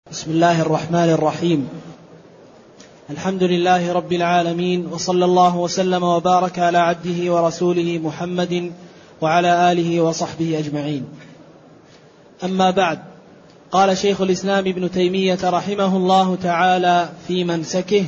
بسم الله الرحمن الرحيم. الحمد لله رب العالمين، وصلى الله وسلم وبارك على عبده ورسوله محمد وعلى آله وصحبه أجمعين. أما بعد، قال شيخ الإسلام ابن تيمية رحمه الله تعالى في منسكه: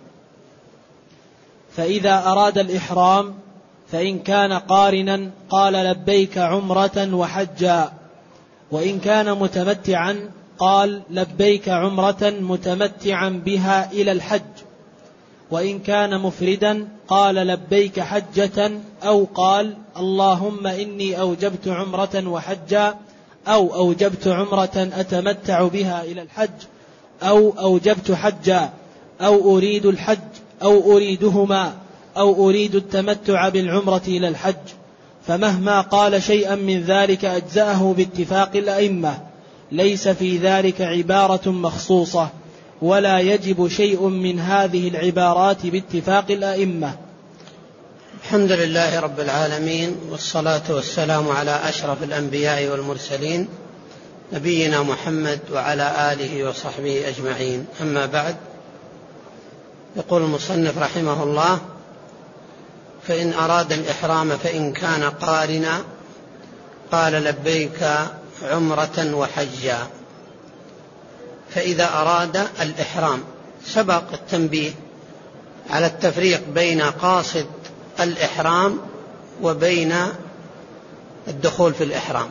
فإذا أراد الإحرام فإن كان قارنا قال لبيك عمرة وحجا، وإن كان متمتعا قال لبيك عمرة متمتعا بها إلى الحج، وإن كان مفردا قال لبيك حجة، أو قال اللهم إني أوجبت عمرة وحجا، أو أوجبت عمرة أتمتع بها إلى الحج، أو أوجبت حجا، أو أريد الحج، أو أريدهما، أو أريد التمتع بالعمرة إلى الحج. فمهما قال شيئا من ذلك أجزأه باتفاق الأئمة، ليس في ذلك عبارة مخصوصة، ولا يجب شيء من هذه العبارات باتفاق الأئمة. الحمد لله رب العالمين، والصلاة والسلام على أشرف الأنبياء والمرسلين، نبينا محمد وعلى آله وصحبه أجمعين. أما بعد، يقول المصنف رحمه الله: فإن أراد الإحرام فإن كان قارنا قال لبيك عمرة وحجا. فإذا أراد الإحرام، سبق التنبيه على التفريق بين قاصد الإحرام وبين الدخول في الإحرام.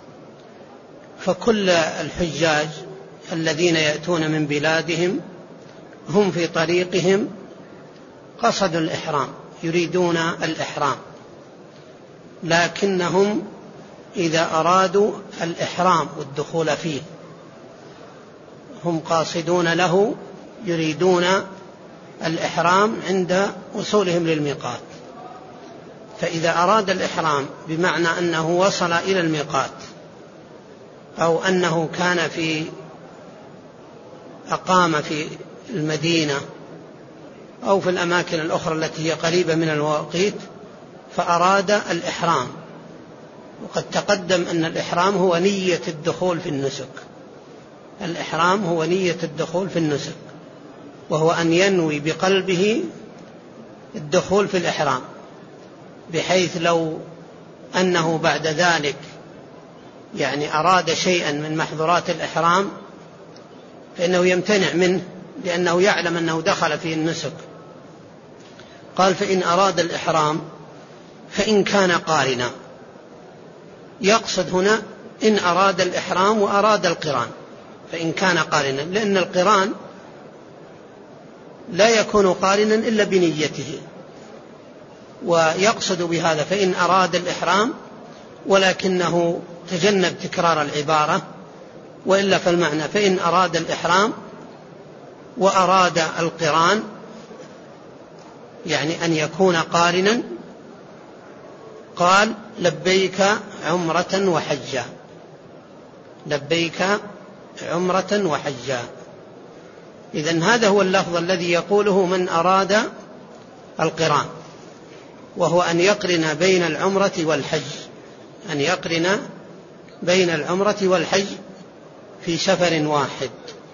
فكل الحجاج الذين يأتون من بلادهم هم في طريقهم قصدوا الإحرام، يريدون الإحرام، لكنهم إذا أرادوا الإحرام والدخول فيه هم قاصدون له، يريدون الإحرام عند وصولهم للميقات. فإذا أراد الإحرام بمعنى أنه وصل إلى الميقات، أو أنه كان أقام في المدينة أو في الأماكن الأخرى التي هي قريبة من المواقيت، فأراد الإحرام. وقد تقدم أن الإحرام هو نية الدخول في النسك. الإحرام هو نية الدخول في النسك، وهو أن ينوي بقلبه الدخول في الإحرام، بحيث لو أنه بعد ذلك أراد شيئا من محظورات الإحرام فإنه يمتنع منه، لأنه يعلم أنه دخل في النسك. قال: فإن أراد الإحرام فإن كان قارنا. يقصد هنا إن أراد الإحرام وأراد القران، فإن كان قارنا، لأن القران لا يكون قارنا إلا بنيته. ويقصد بهذا فإن أراد الإحرام، ولكنه تجنب تكرار العبارة، وإلا فالمعنى فإن أراد الإحرام وأراد القران، أن يكون قارنا، قال لبيك عمرة وحجا. لبيك عمرة وحجا. إذن هذا هو اللفظ الذي يقوله من أراد القران، وهو أن يقرن بين العمرة والحج، أن يقرن بين العمرة والحج في سفر واحد.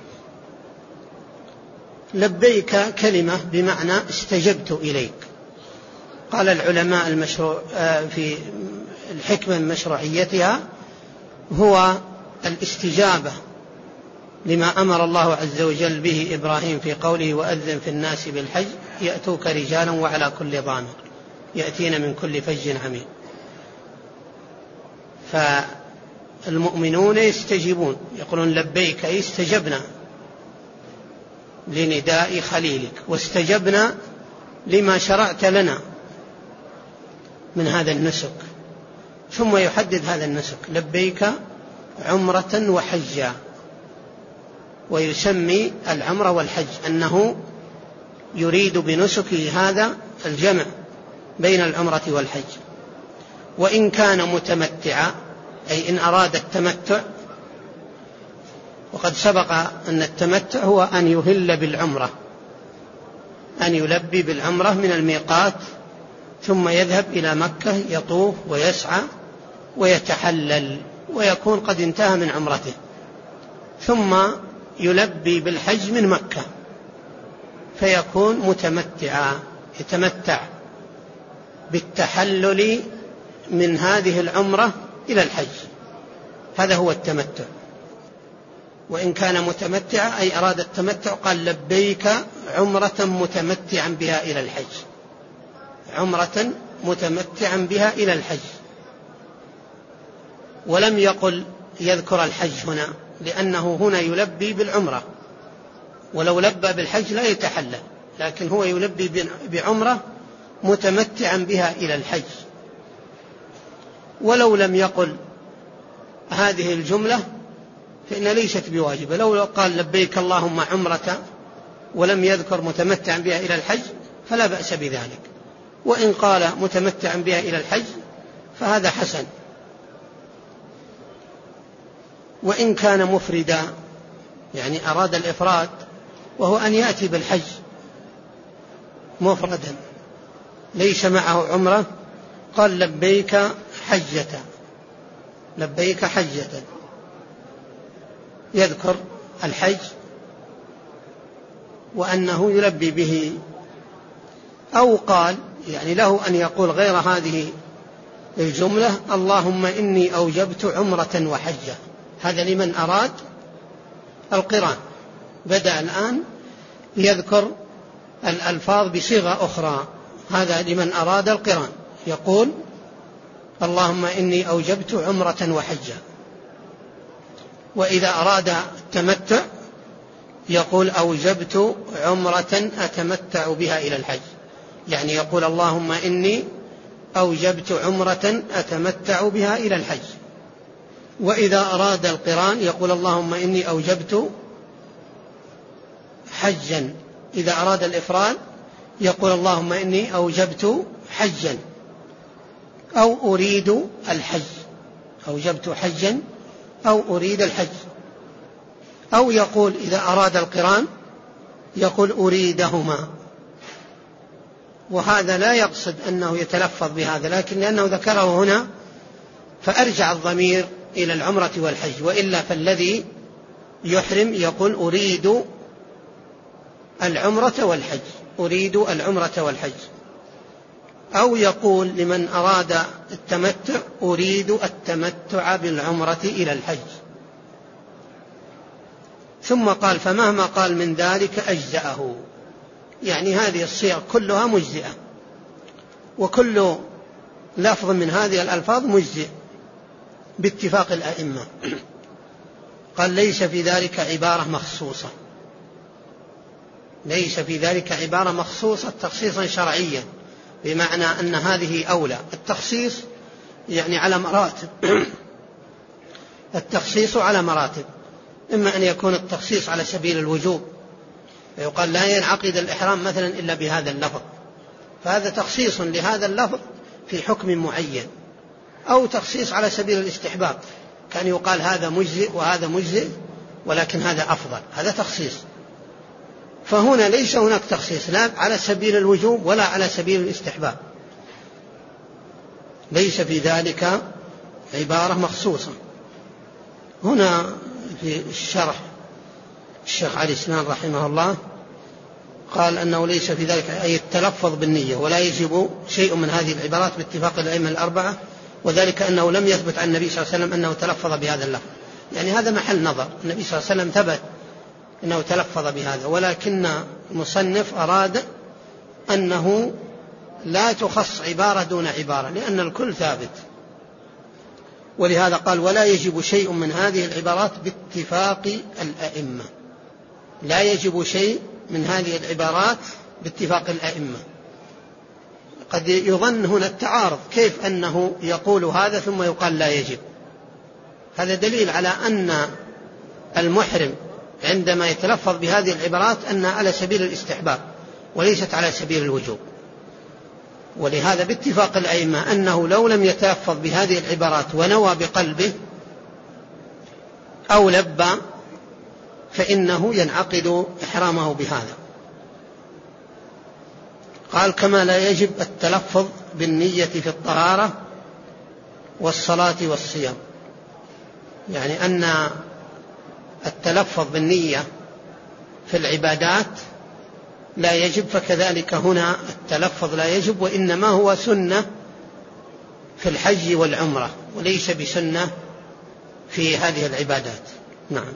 لبيك كلمة بمعنى استجبت إليك. قال العلماء في الحكمة من مشروعيتها هو الاستجابة لما أمر الله عز وجل به إبراهيم في قوله: وأذن في الناس بالحج يأتوك رجالا وعلى كل ضامر يأتين من كل فج عميق. فالمؤمنون يستجيبون، يقولون لبيك، أي استجبنا لنداء خليلك، واستجبنا لما شرعت لنا من هذا النسك. ثم يحدد هذا النسك: لبيك عمرة وحجا. ويسمي العمرة والحج أنه يريد بنسكه هذا الجمع بين العمرة والحج. وإن كان متمتعا، أي إن أراد التمتع. وقد سبق أن التمتع هو أن يهل بالعمرة، أن يلبي بالعمرة من الميقات، ثم يذهب إلى مكة يطوف ويسعى ويتحلل، ويكون قد انتهى من عمرته، ثم يلبي بالحج من مكة فيكون متمتعا، يتمتع بالتحلل من هذه العمرة إلى الحج، هذا هو التمتع. وإن كان متمتعا أي أراد التمتع قال لبيك عمرة متمتعا بها إلى الحج، عمرة متمتعا بها إلى الحج، ولم يقل يذكر الحج هنا لأنه هنا يلبي بالعمرة، ولو لبى بالحج لا يتحلل، لكن هو يلبي بعمرة متمتعا بها إلى الحج. ولو لم يقل هذه الجملة فإن ليست بواجبة، لو قال لبيك اللهم عمرة ولم يذكر متمتعا بها إلى الحج فلا بأس بذلك، وإن قال متمتعا بها إلى الحج فهذا حسن. وإن كان مفردا يعني أراد الإفراد وهو أن يأتي بالحج مفردا ليس معه عمرة قال لبيك حجة، لبيك حجة، يذكر الحج وأنه يلبي به. أو قال يعني له أن يقول غير هذه الجملة اللهم إني أوجبت عمرة وحجة، هذا لمن أراد القران. بدأ الآن يذكر الألفاظ بصيغة أخرى، هذا لمن أراد القران، يقول اللهم إني أوجبت عمرة وحجة. وإذا أراد التمتع يقول أوجبت عمرة أتمتع بها إلى الحج، يعني يقول اللهم إني أوجبت عمرة أتمتع بها إلى الحج. وإذا أراد القران يقول اللهم إني أوجبت حجا. إذا أراد الإفراد يقول اللهم إني أوجبت حجا أو أريد الحج، أوجبت حجا أو أريد الحج. أو يقول إذا أراد القران يقول أريدهما، وهذا لا يقصد أنه يتلفظ بهذا، لكن لأنه ذكره هنا فأرجع الضمير إلى العمرة والحج، وإلا فالذي يحرم يقول أريد العمرة والحج، أريد العمرة والحج. أو يقول لمن أراد التمتع أريد التمتع بالعمرة إلى الحج. ثم قال فمهما قال من ذلك أجزأه، يعني هذه الصيغ كلها مجزئة، وكل لفظ من هذه الألفاظ مجزئ باتفاق الأئمة. قال ليس في ذلك عبارة مخصوصة، ليس في ذلك عبارة مخصوصة تخصيصا شرعيا، بمعنى أن هذه أولى. التخصيص يعني على مراتب، التخصيص على مراتب، إما أن يكون التخصيص على سبيل الوجوب فيقال لا ينعقد الإحرام مثلا إلا بهذا اللفظ، فهذا تخصيص لهذا اللفظ في حكم معين. أو تخصيص على سبيل الاستحباب، كان يقال هذا مجزئ وهذا مجزئ ولكن هذا أفضل، هذا تخصيص. فهنا ليس هناك تخصيص لا على سبيل الوجوب ولا على سبيل الاستحباب، ليس في ذلك عبارة مخصوصة. هنا في الشرح الشيخ علي سنان رحمه الله قال أنه ليس في ذلك أي التلفظ بالنية، ولا يجب شيء من هذه العبارات باتفاق الأئمة الأربعة، وذلك أنه لم يثبت عن النبي صلى الله عليه وسلم أنه تلفظ بهذا اللفظ، يعني هذا محل نظر. النبي صلى الله عليه وسلم ثبت أنه تلفظ بهذا، ولكن المصنف أراد أنه لا تخص عبارة دون عبارة لأن الكل ثابت، ولهذا قال ولا يجب شيء من هذه العبارات باتفاق الأئمة، لا يجب شيء من هذه العبارات باتفاق الأئمة. قد يظن هنا التعارض، كيف أنه يقول هذا ثم يقال لا يجب؟ هذا دليل على أن المحرم عندما يتلفظ بهذه العبارات أنها على سبيل الاستحباب وليست على سبيل الوجوب. ولهذا باتفاق الأئمة أنه لو لم يتلفظ بهذه العبارات ونوى بقلبه أو لبى فإنه ينعقد إحرامه بهذا. قال كما لا يجب التلفظ بالنية في الطهارة والصلاة والصيام، يعني أن التلفظ بالنية في العبادات لا يجب، فكذلك هنا التلفظ لا يجب، وإنما هو سنة في الحج والعمرة وليس بسنة في هذه العبادات. نعم.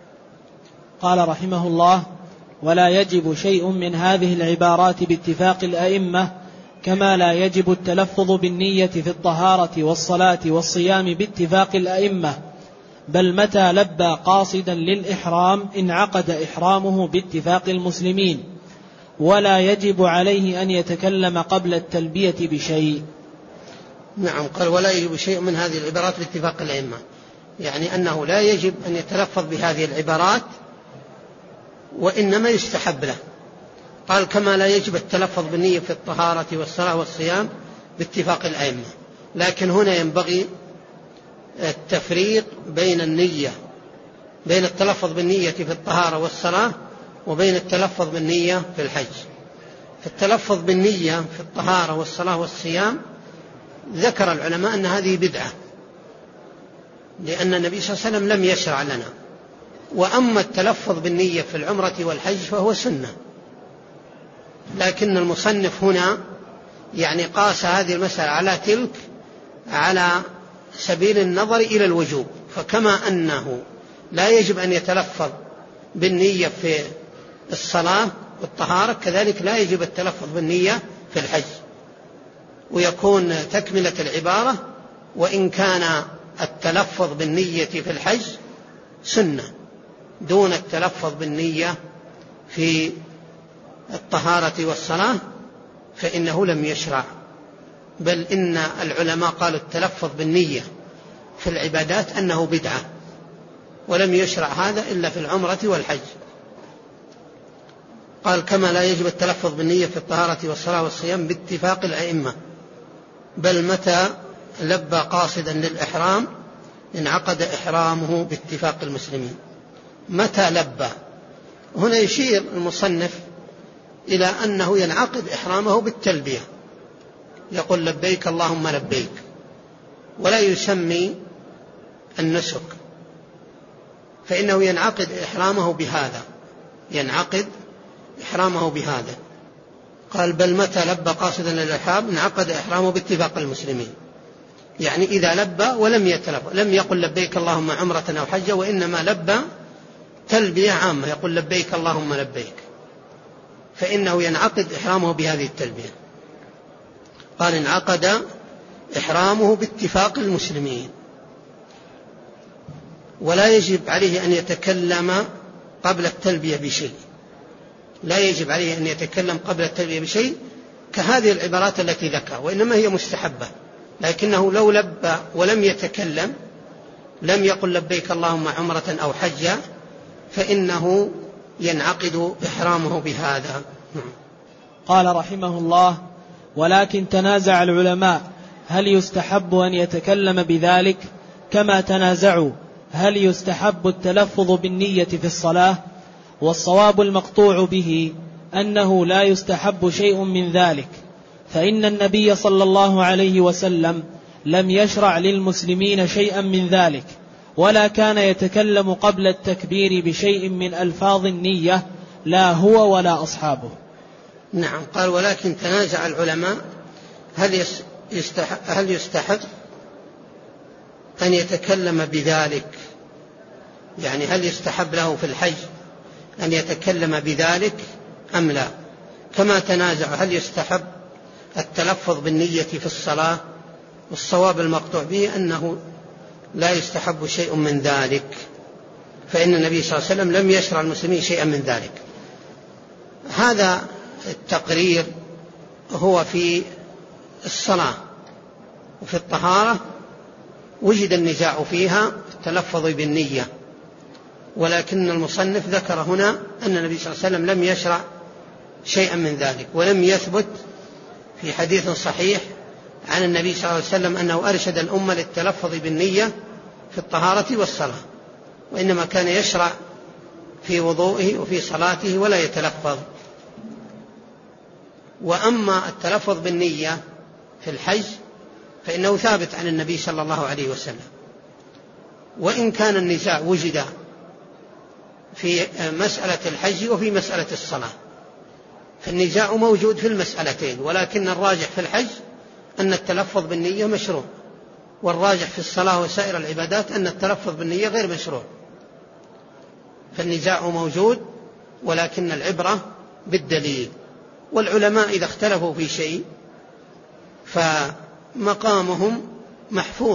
قال رحمه الله: ولا يجب شيء من هذه العبارات باتفاق الأئمة، كما لا يجب التلفظ بالنية في الطهارة والصلاة والصيام باتفاق الأئمة، بل متى لبى قاصدا للإحرام انعقد إحرامه باتفاق المسلمين، ولا يجب عليه أن يتكلم قبل التلبية بشيء. نعم. قال: ولا يجب شيء من هذه العبارات باتفاق الأئمة، يعني أنه لا يجب أن يتلفظ بهذه العبارات، وإنما يستحب له. قال: كما لا يجب التلفظ بالنية في الطهارة والصلاة والصيام باتفاق الأئمة. لكن هنا ينبغي التفريق بين النية، بين التلفظ بالنية في الطهارة والصلاة وبين التلفظ بالنية في الحج. فالتلفظ بالنية في الطهارة والصلاة والصيام ذكر العلماء أن هذه بدعة، لأن النبي صلى الله عليه وسلم لم يشرع لنا. وأما التلفظ بالنية في العمرة والحج فهو سنة. لكن المصنف هنا يعني قاس هذه المسألة على تلك على سبيل النظر إلى الوجوب، فكما أنه لا يجب أن يتلفظ بالنية في الصلاة والطهارة، كذلك لا يجب التلفظ بالنية في الحج، ويكون تكملة العبارة: وإن كان التلفظ بالنية في الحج سنة دون التلفظ بالنية في الطهارة والصلاة فإنه لم يشرع. بل إن العلماء قالوا التلفظ بالنية في العبادات أنه بدعة، ولم يشرع هذا إلا في العمرة والحج. قال: كما لا يجب التلفظ بالنية في الطهارة والصلاة والصيام باتفاق الأئمة، بل متى لبى قاصدا للإحرام انعقد إحرامه باتفاق المسلمين. متى لبى؟ هنا يشير المصنف إلى أنه ينعقد إحرامه بالتلبية، يقول: لبيك اللهم لبيك، ولا يسمي النسك، فإنه ينعقد إحرامه بهذا، ينعقد إحرامه بهذا. قال: بل متى لبى قاصدا للإحرام انعقد إحرامه باتفاق المسلمين، يعني إذا لبى ولم يتلفظ، لم يقل لبيك اللهم عمرة أو حجة، وإنما لبى تلبية عامة، يقول لبيك اللهم لبيك، فإنه ينعقد إحرامه بهذه التلبية. قال: انعقد إحرامه باتفاق المسلمين، ولا يجب عليه أن يتكلم قبل التلبية بشيء، لا يجب عليه أن يتكلم قبل التلبية بشيء كهذه العبارات التي ذكر، وإنما هي مستحبة. لكنه لو لبى ولم يتكلم، لم يقل لبيك اللهم عمرة أو حجة، فإنه ينعقد إحرامه بهذا. قال رحمه الله: ولكن تنازع العلماء هل يستحب أن يتكلم بذلك، كما تنازعوا هل يستحب التلفظ بالنية في الصلاة، والصواب المقطوع به أنه لا يستحب شيء من ذلك، فإن النبي صلى الله عليه وسلم لم يشرع للمسلمين شيئا من ذلك، ولا كان يتكلم قبل التكبير بشيء من ألفاظ النية، لا هو ولا أصحابه. نعم. قال: ولكن تنازع العلماء هل يستحب أن يتكلم بذلك، يعني هل يستحب له في الحج أن يتكلم بذلك أم لا، كما تنازع هل يستحب التلفظ بالنية في الصلاة، والصواب المقطوع به أنه لا يستحب شيء من ذلك، فإن النبي صلى الله عليه وسلم لم يشرع المسلمين شيئا من ذلك. هذا التقرير هو في الصلاة، وفي الطهارة وجد النزاع فيها التلفظ بالنية، ولكن المصنف ذكر هنا أن النبي صلى الله عليه وسلم لم يشرع شيئا من ذلك، ولم يثبت في حديث صحيح عن النبي صلى الله عليه وسلم أنه أرشد الأمة للتلفظ بالنية في الطهارة والصلاة، وإنما كان يشرع في وضوئه وفي صلاته ولا يتلفظ. وأما التلفظ بالنية في الحج فإنه ثابت عن النبي صلى الله عليه وسلم، وإن كان النزاع وجد في مسألة الحج وفي مسألة الصلاة، فالنزاع موجود في المسألتين، ولكن الراجح في الحج أن التلفظ بالنية مشروع، والراجح في الصلاة وسائر العبادات أن التلفظ بالنية غير مشروع. فالنزاع موجود، ولكن العبرة بالدليل. والعلماء إذا اختلفوا في شيء فمقامهم محفوظ،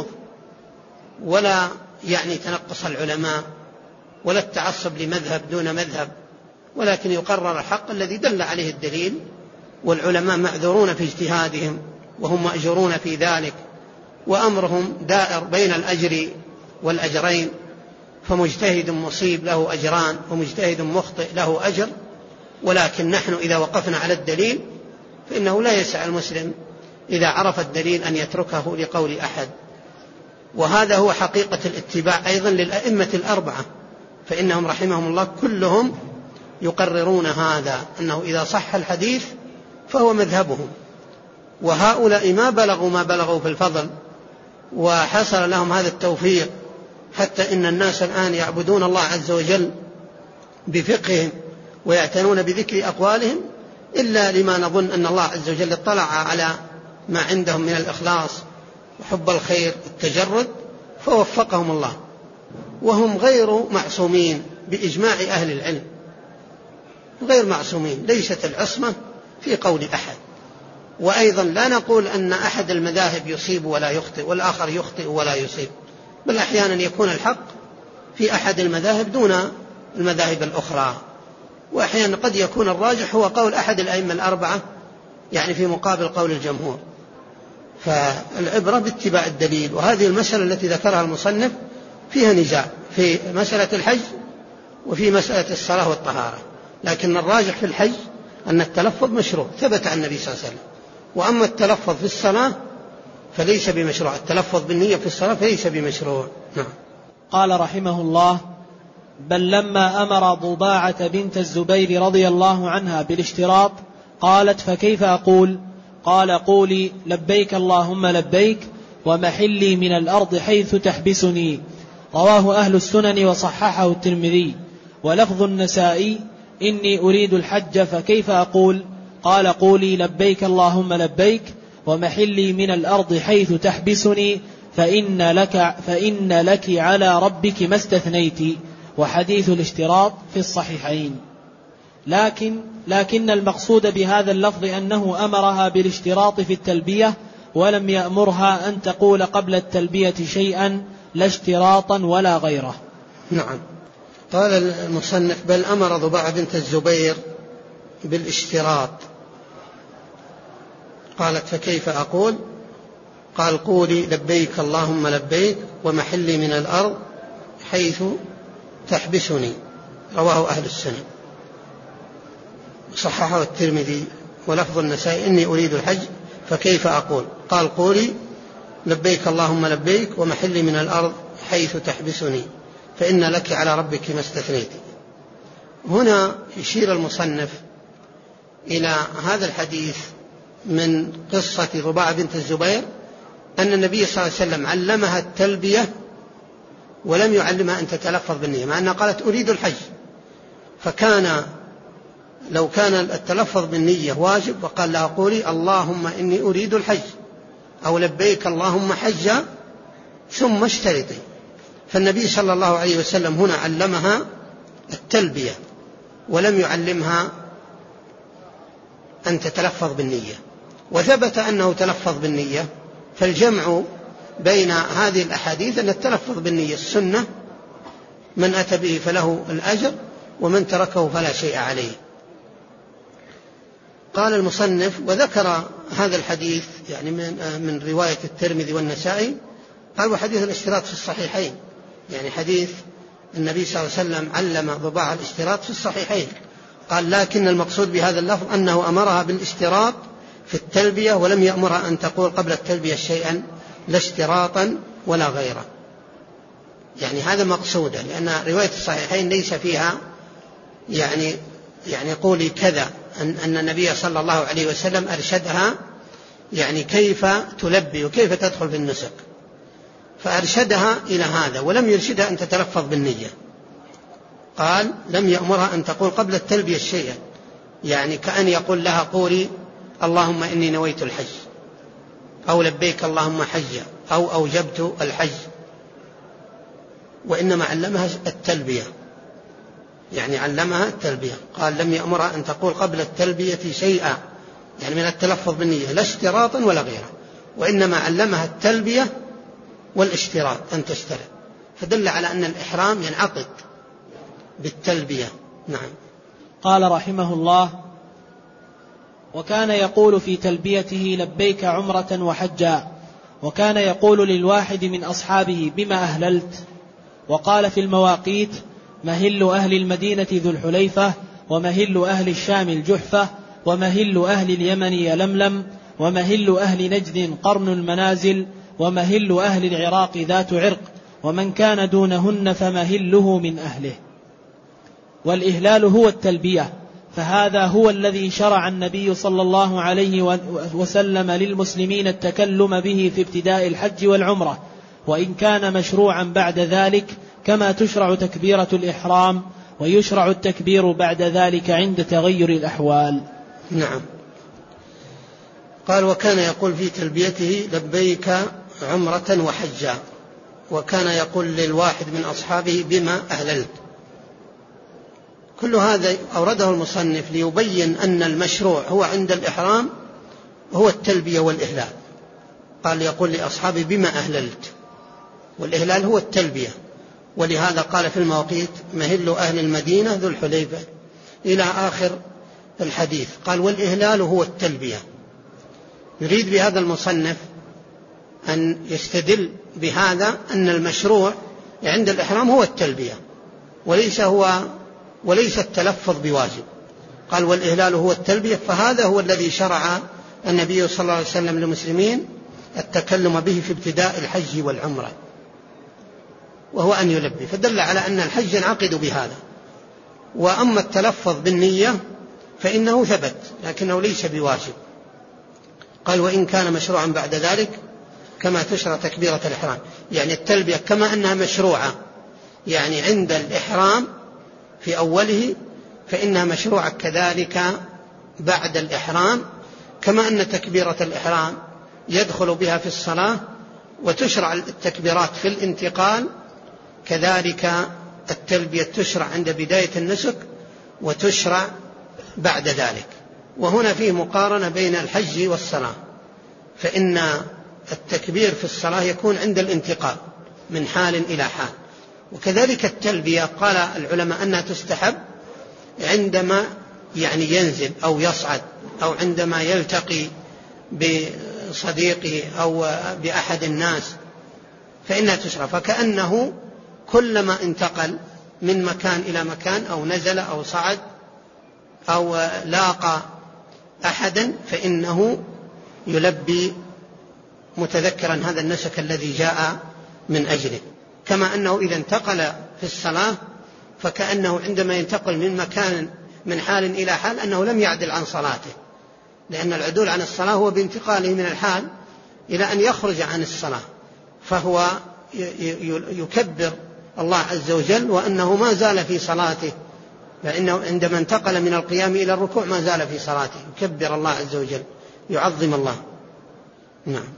ولا تنقص العلماء ولا التعصب لمذهب دون مذهب، ولكن يقرر الحق الذي دل عليه الدليل. والعلماء معذورون في اجتهادهم وهم مأجورون في ذلك، وأمرهم دائر بين الأجر والأجرين، فمجتهد مصيب له أجران ومجتهد مخطئ له أجر. ولكن نحن إذا وقفنا على الدليل فإنه لا يسع المسلم إذا عرف الدليل أن يتركه لقول أحد. وهذا هو حقيقة الاتباع أيضا للأئمة الأربعة، فإنهم رحمهم الله كلهم يقررون هذا، أنه إذا صح الحديث فهو مذهبهم. وهؤلاء ما بلغوا في الفضل وحصل لهم هذا التوفيق، حتى إن الناس الآن يعبدون الله عز وجل بفقههم ويعتنون بذكر أقوالهم، إلا لما نظن أن الله عز وجل اطلع على ما عندهم من الإخلاص وحب الخير التجرد فوفقهم الله. وهم غير معصومين بإجماع أهل العلم، غير معصومين، ليست العصمة في قول أحد. وأيضا لا نقول أن أحد المذاهب يصيب ولا يخطئ والآخر يخطئ ولا يصيب، بل أحيانا يكون الحق في أحد المذاهب دون المذاهب الأخرى، وأحيانا قد يكون الراجح هو قول أحد الأئمة الأربعة في مقابل قول الجمهور. فالعبرة باتباع الدليل. وهذه المسألة التي ذكرها المصنف فيها نزاع في مسألة الحج وفي مسألة الصلاة والطهارة، لكن الراجح في الحج أن التلفظ مشروع ثبت عن النبي صلى الله عليه وسلم. وأما التلفظ في الصلاة فليس بمشروع، التلفظ بالنية في الصلاة فليس بمشروع. نعم. قال رحمه الله: بل لما أمر ضباعة بنت الزبير رضي الله عنها بالاشتراط قالت: فكيف أقول؟ قال: قولي لبيك اللهم لبيك ومحلي من الأرض حيث تحبسني. رواه أهل السنن وصححه الترمذي. ولفظ النسائي: إني أريد الحج فكيف أقول؟ قال: قولي لبيك اللهم لبيك ومحلي من الأرض حيث تحبسني فإن لك على ربك ما استثنيت. وحديث الاشتراط في الصحيحين. لكن المقصود بهذا اللفظ أنه أمرها بالاشتراط في التلبية، ولم يأمرها أن تقول قبل التلبية شيئا لا اشتراطا ولا غيره. نعم. قال المصنف: بل أمر ضباعة بنت الزبير بالاشتراط. قالت: فكيف أقول؟ قال: قولي لبيك اللهم لبيك ومحلي من الأرض حيث تحبسني. رواه أهل السنن، صححه الترمذي. ولفظ النسائي: إني أريد الحج فكيف أقول؟ قال: قولي لبيك اللهم لبيك ومحلي من الأرض حيث تحبسني فإن لك على ربك ما استثنيت. هنا يشير المصنف إلى هذا الحديث من قصة ضباعة بنت الزبير أن النبي صلى الله عليه وسلم علمها التلبية ولم يعلمها أن تتلفظ بالنية، مع أنها قالت أريد الحج. فكان لو كان التلفظ بالنية واجب وقال لها: قولي اللهم إني أريد الحج أو لبيك اللهم حجا ثم اشترطي. فالنبي صلى الله عليه وسلم هنا علمها التلبية ولم يعلمها أن تتلفظ بالنية، وثبت أنه تلفظ بالنية. فالجمع بين هذه الأحاديث أن التلفظ بالنية السنة، من أتى به فله الأجر ومن تركه فلا شيء عليه. قال المصنف: وذكر هذا الحديث من رواية الترمذي والنسائي. قال: وحديث الاشتراط في الصحيحين، حديث النبي صلى الله عليه وسلم علم ضباعة الاشتراط في الصحيحين. قال: لكن المقصود بهذا اللفظ أنه أمرها بالاشتراط في التلبية ولم يأمرها أن تقول قبل التلبية شيئا لا اشتراطا ولا غيره. هذا مقصودا، لأن رواية الصحيحين ليس فيها قولي كذا، أن النبي صلى الله عليه وسلم أرشدها كيف تلبي وكيف تدخل في النسك، فأرشدها إلى هذا ولم يرشدها أن تتلفظ بالنية. قال لم يأمرها أن تقول قبل التلبية شيئا، يعني كأن يقول لها قولي اللهم إني نويت الحج، أو لبيك اللهم حجا، أو أوجبت الحج، وإنما علمها التلبية، يعني علمها التلبية. قال لم يأمرها أن تقول قبل التلبية شيئا، يعني من التلفظ بالنية لا اشتراطا ولا غيره، وإنما علمها التلبية والاشتراط أن تشترط، فدل على أن الإحرام ينعقد بالتلبية. نعم. قال رحمه الله: وكان يقول في تلبيته لبيك عمرة وحجا، وكان يقول للواحد من أصحابه بما أهللت. وقال في المواقيت: مهل أهل المدينة ذو الحليفة، ومهل أهل الشام الجحفة، ومهل أهل اليمن يلملم، ومهل أهل نجد قرن المنازل، ومهل أهل العراق ذات عرق، ومن كان دونهن فمهله من أهله. والإهلال هو التلبية، فهذا هو الذي شرع النبي صلى الله عليه وسلم للمسلمين التكلم به في ابتداء الحج والعمرة، وإن كان مشروعا بعد ذلك، كما تشرع تكبيرة الإحرام، ويشرع التكبير بعد ذلك عند تغير الأحوال. نعم. قال وكان يقول في تلبيته لبيك عمرة وحجا، وكان يقول للواحد من أصحابه بما أهللت. كل هذا أورده المصنف ليبين أن المشروع هو عند الإحرام هو التلبية والإهلال. قال يقول لأصحابه بما أهللت، والإهلال هو التلبية، ولهذا قال في المواقيت مهل أهل المدينة ذو الحليفة إلى آخر الحديث. قال والإهلال هو التلبية. يريد بهذا المصنف أن يستدل بهذا أن المشروع عند الإحرام هو التلبية وليس التلفظ بواجب. قال والإهلال هو التلبية، فهذا هو الذي شرع النبي صلى الله عليه وسلم للمسلمين التكلم به في ابتداء الحج والعمرة، وهو أن يلبي، فدل على أن الحج ينعقد بهذا. وأما التلفظ بالنية فإنه ثبت لكنه ليس بواجب. قال وإن كان مشروعا بعد ذلك كما تشرع تكبيرة الإحرام، يعني التلبية كما أنها مشروعة يعني عند الإحرام في أوله، فإنها مشروعة كذلك بعد الإحرام، كما أن تكبيرة الإحرام يدخل بها في الصلاة وتشرع التكبيرات في الانتقال، كذلك التلبية تشرع عند بداية النسك وتشرع بعد ذلك. وهنا فيه مقارنة بين الحج والصلاة، فإن التكبير في الصلاة يكون عند الانتقال من حال إلى حال، وكذلك التلبية قال العلماء أنها تستحب عندما يعني ينزل أو يصعد، أو عندما يلتقي بصديقه أو بأحد الناس فإنها تشرع، فكأنه كلما انتقل من مكان إلى مكان أو نزل أو صعد أو لاقى أحدا فإنه يلبي متذكرا هذا النسك الذي جاء من أجله. كما أنه إذا انتقل في الصلاة فكأنه عندما ينتقل من مكان من حال إلى حال أنه لم يعدل عن صلاته، لأن العدول عن الصلاة هو بانتقاله من الحال إلى أن يخرج عن الصلاة، فهو يكبر الله عز وجل وأنه ما زال في صلاته، فإنه عندما انتقل من القيام إلى الركوع ما زال في صلاته، يكبر الله عز وجل، يعظم الله. نعم.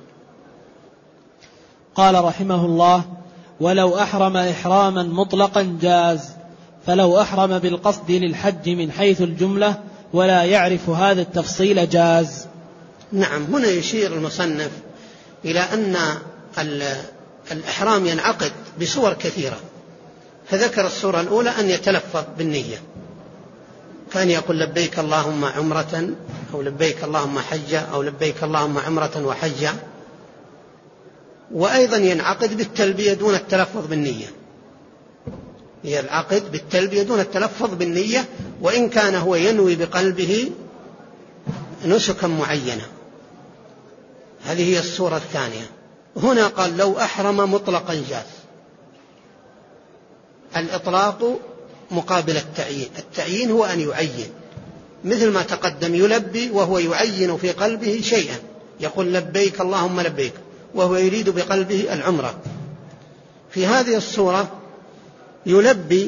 قال رحمه الله: ولو أحرم إحراما مطلقا جاز، فلو أحرم بالقصد للحج من حيث الجملة ولا يعرف هذا التفصيل جاز. نعم. هنا يشير المصنف إلى أن الإحرام ينعقد بصور كثيرة، فذكر الصورة الأولى أن يتلفظ بالنية، كان يقول لبيك اللهم عمرة، أو لبيك اللهم حجة، أو لبيك اللهم عمرة وحجة. وأيضا ينعقد بالتلبية دون التلفظ بالنية، ينعقد بالتلبية دون التلفظ بالنية، وإن كان هو ينوي بقلبه نسكا معينا. هذه هي الصورة الثانية. هنا قال لو أحرم مطلقا جاز. الإطلاق مقابل التعيين، التعيين هو أن يعين، مثل ما تقدم يلبي وهو يعين في قلبه شيئا، يقول لبيك اللهم لبيك وهو يريد بقلبه العمرة. في هذه الصورة يلبي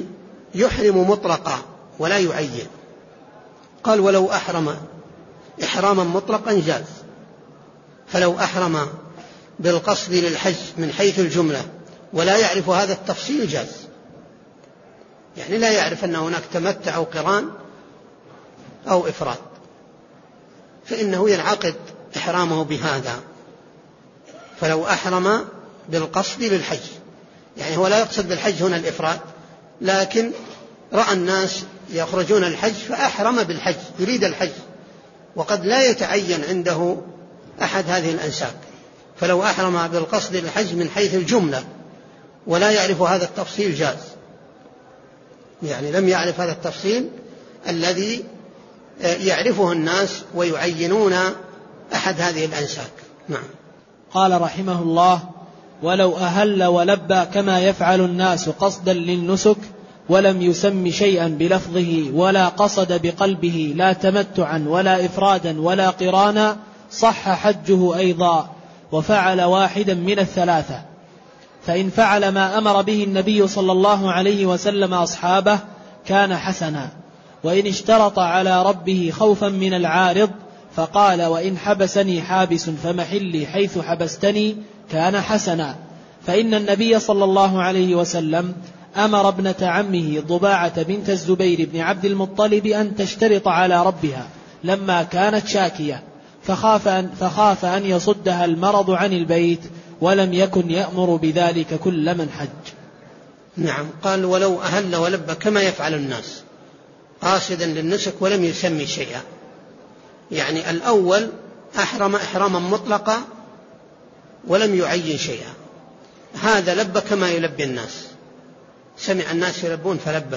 يحرم مطلقا ولا يعين. قال ولو أحرم إحراما مطلقا جاز، فلو أحرم بالقصد للحج من حيث الجملة ولا يعرف هذا التفصيل جاز، يعني لا يعرف أن هناك تمتع أو قران أو إفراد، فإنه ينعقد إحرامه بهذا. فلو أحرم بالقصد للحج، يعني هو لا يقصد بالحج هنا الإفراد، لكن رأى الناس يخرجون الحج فأحرم بالحج، يريد الحج، وقد لا يتعين عنده أحد هذه الأنساك. فلو أحرم بالقصد للحج من حيث الجملة ولا يعرف هذا التفصيل جاز، يعني لم يعرف هذا التفصيل الذي يعرفه الناس ويعينون أحد هذه الأنساك. نعم. قال رحمه الله: ولو أهل ولبى كما يفعل الناس قصدا للنسك ولم يسم شيئا بلفظه ولا قصد بقلبه لا تمتعا ولا إفرادا ولا قرانا صح حجه أيضا، وفعل واحدا من الثلاثة. فإن فعل ما أمر به النبي صلى الله عليه وسلم أصحابه كان حسنا، وإن اشترط على ربه خوفا من العارض فقال: وإن حبسني حابس فمحلي حيث حبستني كان حسنا. فإن النبي صلى الله عليه وسلم أمر ابنة عمه ضباعة بنت الزبير بن عبد المطلب أن تشترط على ربها لما كانت شاكية، فخاف أن يصدها المرض عن البيت، ولم يكن يأمر بذلك كل من حج. نعم. قال ولو أهل ولبى كما يفعل الناس قاصدا للنسك ولم يسمي شيئا، يعني الأول أحرم إحراما مطلقا ولم يعين شيئا، هذا لبى كما يلبي الناس، سمع الناس يلبون فلبى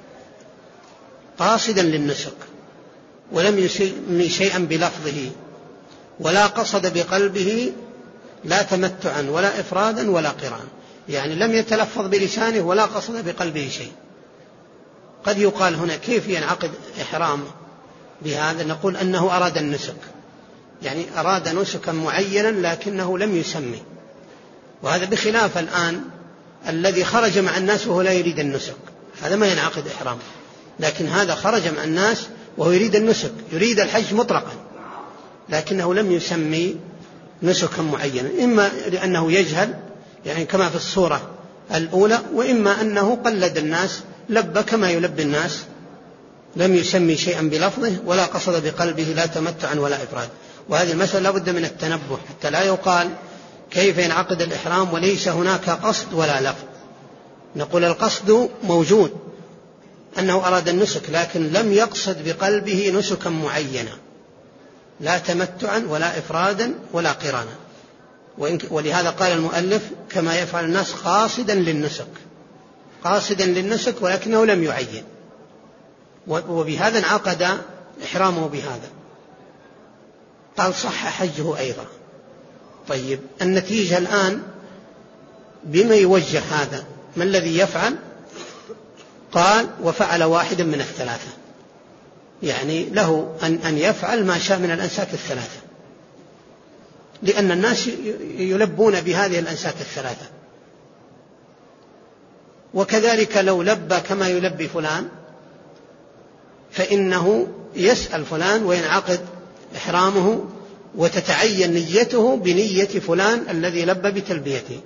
قاصدا للنسك ولم يسمي شيئا بلفظه ولا قصد بقلبه لا تمتعا ولا إفرادا ولا قران، يعني لم يتلفظ بلسانه ولا قصد بقلبه شيء. قد يقال هنا كيف ينعقد إحرام بهذا؟ نقول أنه أراد النسك، يعني أراد نسكا معينا لكنه لم يسمي، وهذا بخلاف الآن الذي خرج مع الناس وهو لا يريد النسك، هذا ما ينعقد إحرام. لكن هذا خرج مع الناس وهو يريد النسك، يريد الحج مطلقا، لكنه لم يسمي نسكا معينا، إما لأنه يجهل يعني كما في الصورة الأولى، وإما أنه قلد الناس لبى كما يلبي الناس، لم يسمي شيئا بلفظه ولا قصد بقلبه لا تمتعا ولا إفراد. وهذه المسألة لا بد من التنبه حتى لا يقال كيف ينعقد الإحرام وليس هناك قصد ولا لفظ. نقول القصد موجود، أنه أراد النسك، لكن لم يقصد بقلبه نسكا معينا، لا تمتعا ولا إفرادا ولا قرانا. ولهذا قال المؤلف كما يفعل الناس قاصدا للنسك، قاصدا للنسك ولكنه لم يعين، وبهذا انعقد إحرامه بهذا. قال صح حجه أيضا. طيب النتيجة الآن بما يوجه هذا؟ ما الذي يفعل؟ قال وفعل واحدا من الثلاثة، يعني له أن يفعل ما شاء من الأنساك الثلاثة، لأن الناس يلبون بهذه الأنساك الثلاثة. وكذلك لو لبى كما يلبي فلان فإنه يسأل فلان وينعقد إحرامه وتتعين نيته بنية فلان الذي لبى بتلبيته،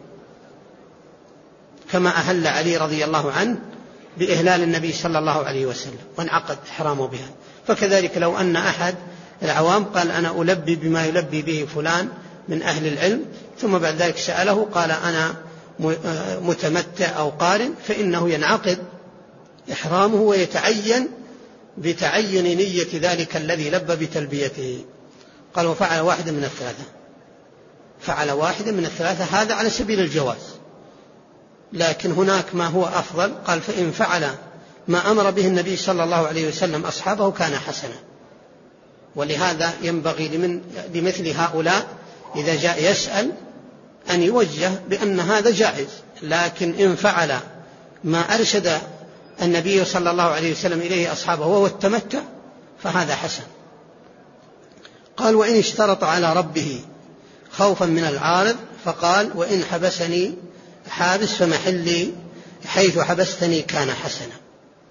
كما أهل علي رضي الله عنه بإهلال النبي صلى الله عليه وسلم وانعقد إحرامه بها. فكذلك لو أن أحد العوام قال أنا ألبي بما يلبي به فلان من أهل العلم، ثم بعد ذلك سأله قال أنا متمتع أو قارن، فإنه ينعقد إحرامه ويتعين بتعين نية ذلك الذي لبى بتلبيته. قال وفعل واحدا من الثلاثة، فعل واحدا من الثلاثة، هذا على سبيل الجواز. لكن هناك ما هو أفضل، قال فإن فعل ما أمر به النبي صلى الله عليه وسلم أصحابه كان حسنا. ولهذا ينبغي لمثل هؤلاء إذا جاء يسأل أن يوجه بأن هذا جائز، لكن إن فعل ما أرشد النبي صلى الله عليه وسلم إليه أصحابه وهو التمتع فهذا حسن. قال وإن اشترط على ربه خوفا من العارض فقال وإن حبسني حابس فمحلي حيث حبستني كان حسنا.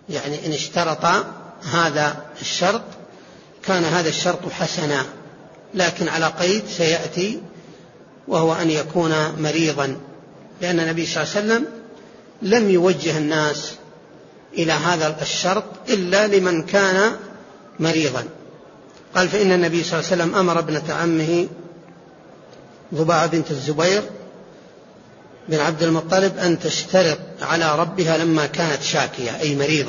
يعني إن اشترط هذا الشرط كان هذا الشرط حسنا، لكن على قيد سيأتي، وهو أن يكون مريضا، لأن النبي صلى الله عليه وسلم لم يوجه الناس إلى هذا الشرط إلا لمن كان مريضا. قال: فإن النبي صلى الله عليه وسلم أمر ابنة عمه ضباعة بنت الزبير بن عبد المطلب أن تشترط على ربها لما كانت شاكية أي مريضة،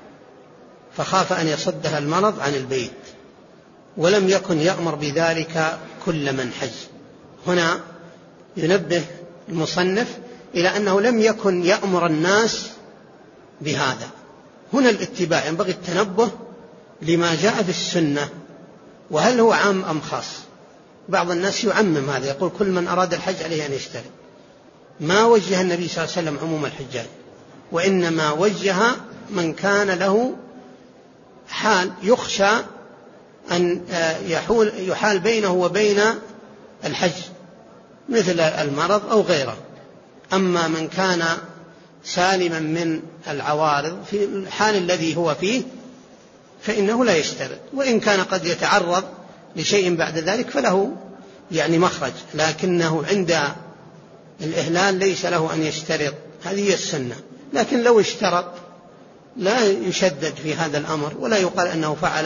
فخاف أن يصدها المرض عن البيت، ولم يكن يأمر بذلك كل من حج. هنا ينبه المصنف إلى أنه لم يكن يأمر الناس بهذا. هنا الاتباع، ينبغي التنبه لما جاء في السنة، وهل هو عام أم خاص. بعض الناس يعمم هذا، يقول كل من أراد الحج عليه أن يشترط. ما وجه النبي صلى الله عليه وسلم عموم الحجاج، وإنما وجه من كان له حال يخشى أن يحال بينه وبين الحج، مثل المرض أو غيره. أما من كان سالما من العوارض في الحال الذي هو فيه فإنه لا يشترط، وإن كان قد يتعرض لشيء بعد ذلك فله يعني مخرج، لكنه عند الإهلال ليس له أن يشترط. هذه هي السنة. لكن لو اشترط لا يشدد في هذا الأمر، ولا يقال أنه فعل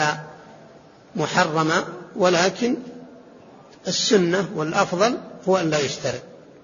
محرما، ولكن السنة والأفضل هو أن لا يشترط.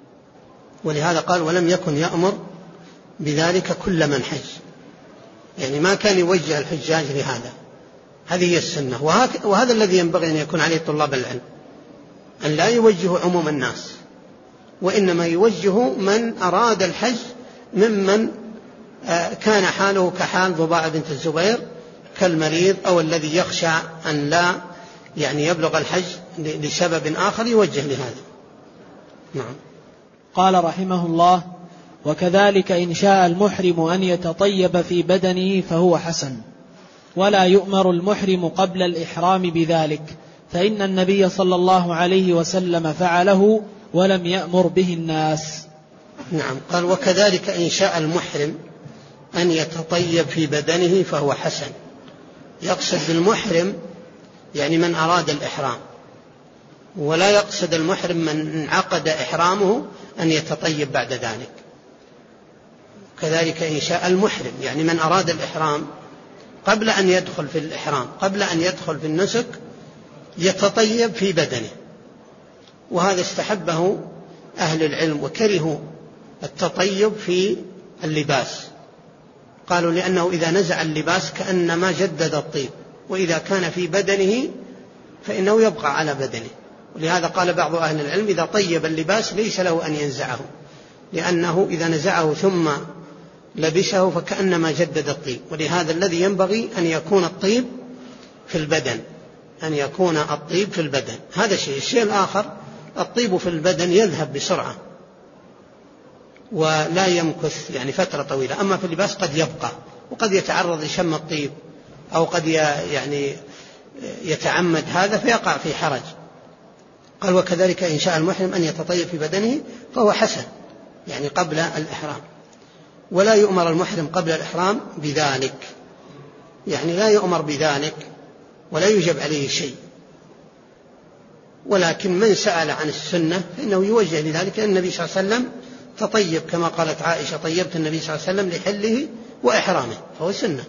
ولهذا قال: ولم يكن يأمر بذلك كل من حج، يعني ما كان يوجه الحجاج لهذا. هذه هي السنة، وهذا الذي ينبغي أن يكون عليه طلاب العلم، أن لا يوجهوا عموم الناس، وإنما يوجهوا من أراد الحج ممن كان حاله كحال ضباعة بنت الزبير كالمريض أو الذي يخشى أن لا يعني يبلغ الحج لسبب آخر، يوجه لهذا. نعم. قال رحمه الله: وكذلك إن شاء المحرم أن يتطيب في بدنه فهو حسن، ولا يؤمر المحرم قبل الإحرام بذلك، فإن النبي صلى الله عليه وسلم فعله ولم يأمر به الناس. نعم. قال: وكذلك إن شاء المحرم أن يتطيب في بدنه فهو حسن. يقصد بالمحرم يعني من أراد الإحرام، ولا يقصد المحرم من انعقد إحرامه أن يتطيب بعد ذلك. كذلك إن شاء المحرم يعني من أراد الإحرام قبل أن يدخل في الإحرام، قبل أن يدخل في النسك، يتطيب في بدنه. وهذا استحبه أهل العلم، وكرهوا التطيب في اللباس. قالوا لأنه إذا نزع اللباس كأنما جدد الطيب، وإذا كان في بدنه فإنه يبقى على بدنه. ولهذا قال بعض أهل العلم: إذا طيب اللباس ليس له أن ينزعه، لأنه إذا نزعه ثم لبسه فكأنما جدد الطيب. ولهذا الذي ينبغي أن يكون الطيب في البدن، أن يكون الطيب في البدن. هذا شيء. الشيء الآخر: الطيب في البدن يذهب بسرعة ولا يمكث يعني فترة طويلة، أما في اللباس قد يبقى، وقد يتعرض لشم الطيب، أو قد يعني يتعمد هذا فيقع في حرج. قال: وكذلك إن شاء المحرم أن يتطيب في بدنه فهو حسن، يعني قبل الإحرام. ولا يؤمر المحرم قبل الإحرام بذلك، يعني لا يؤمر بذلك ولا يجب عليه شيء. ولكن من سأل عن السنة فإنه يوجه لذلك، لأن النبي صلى الله عليه وسلم تطيب كما قالت عائشة: طيبت النبي صلى الله عليه وسلم لحله وإحرامه، فهو سنة.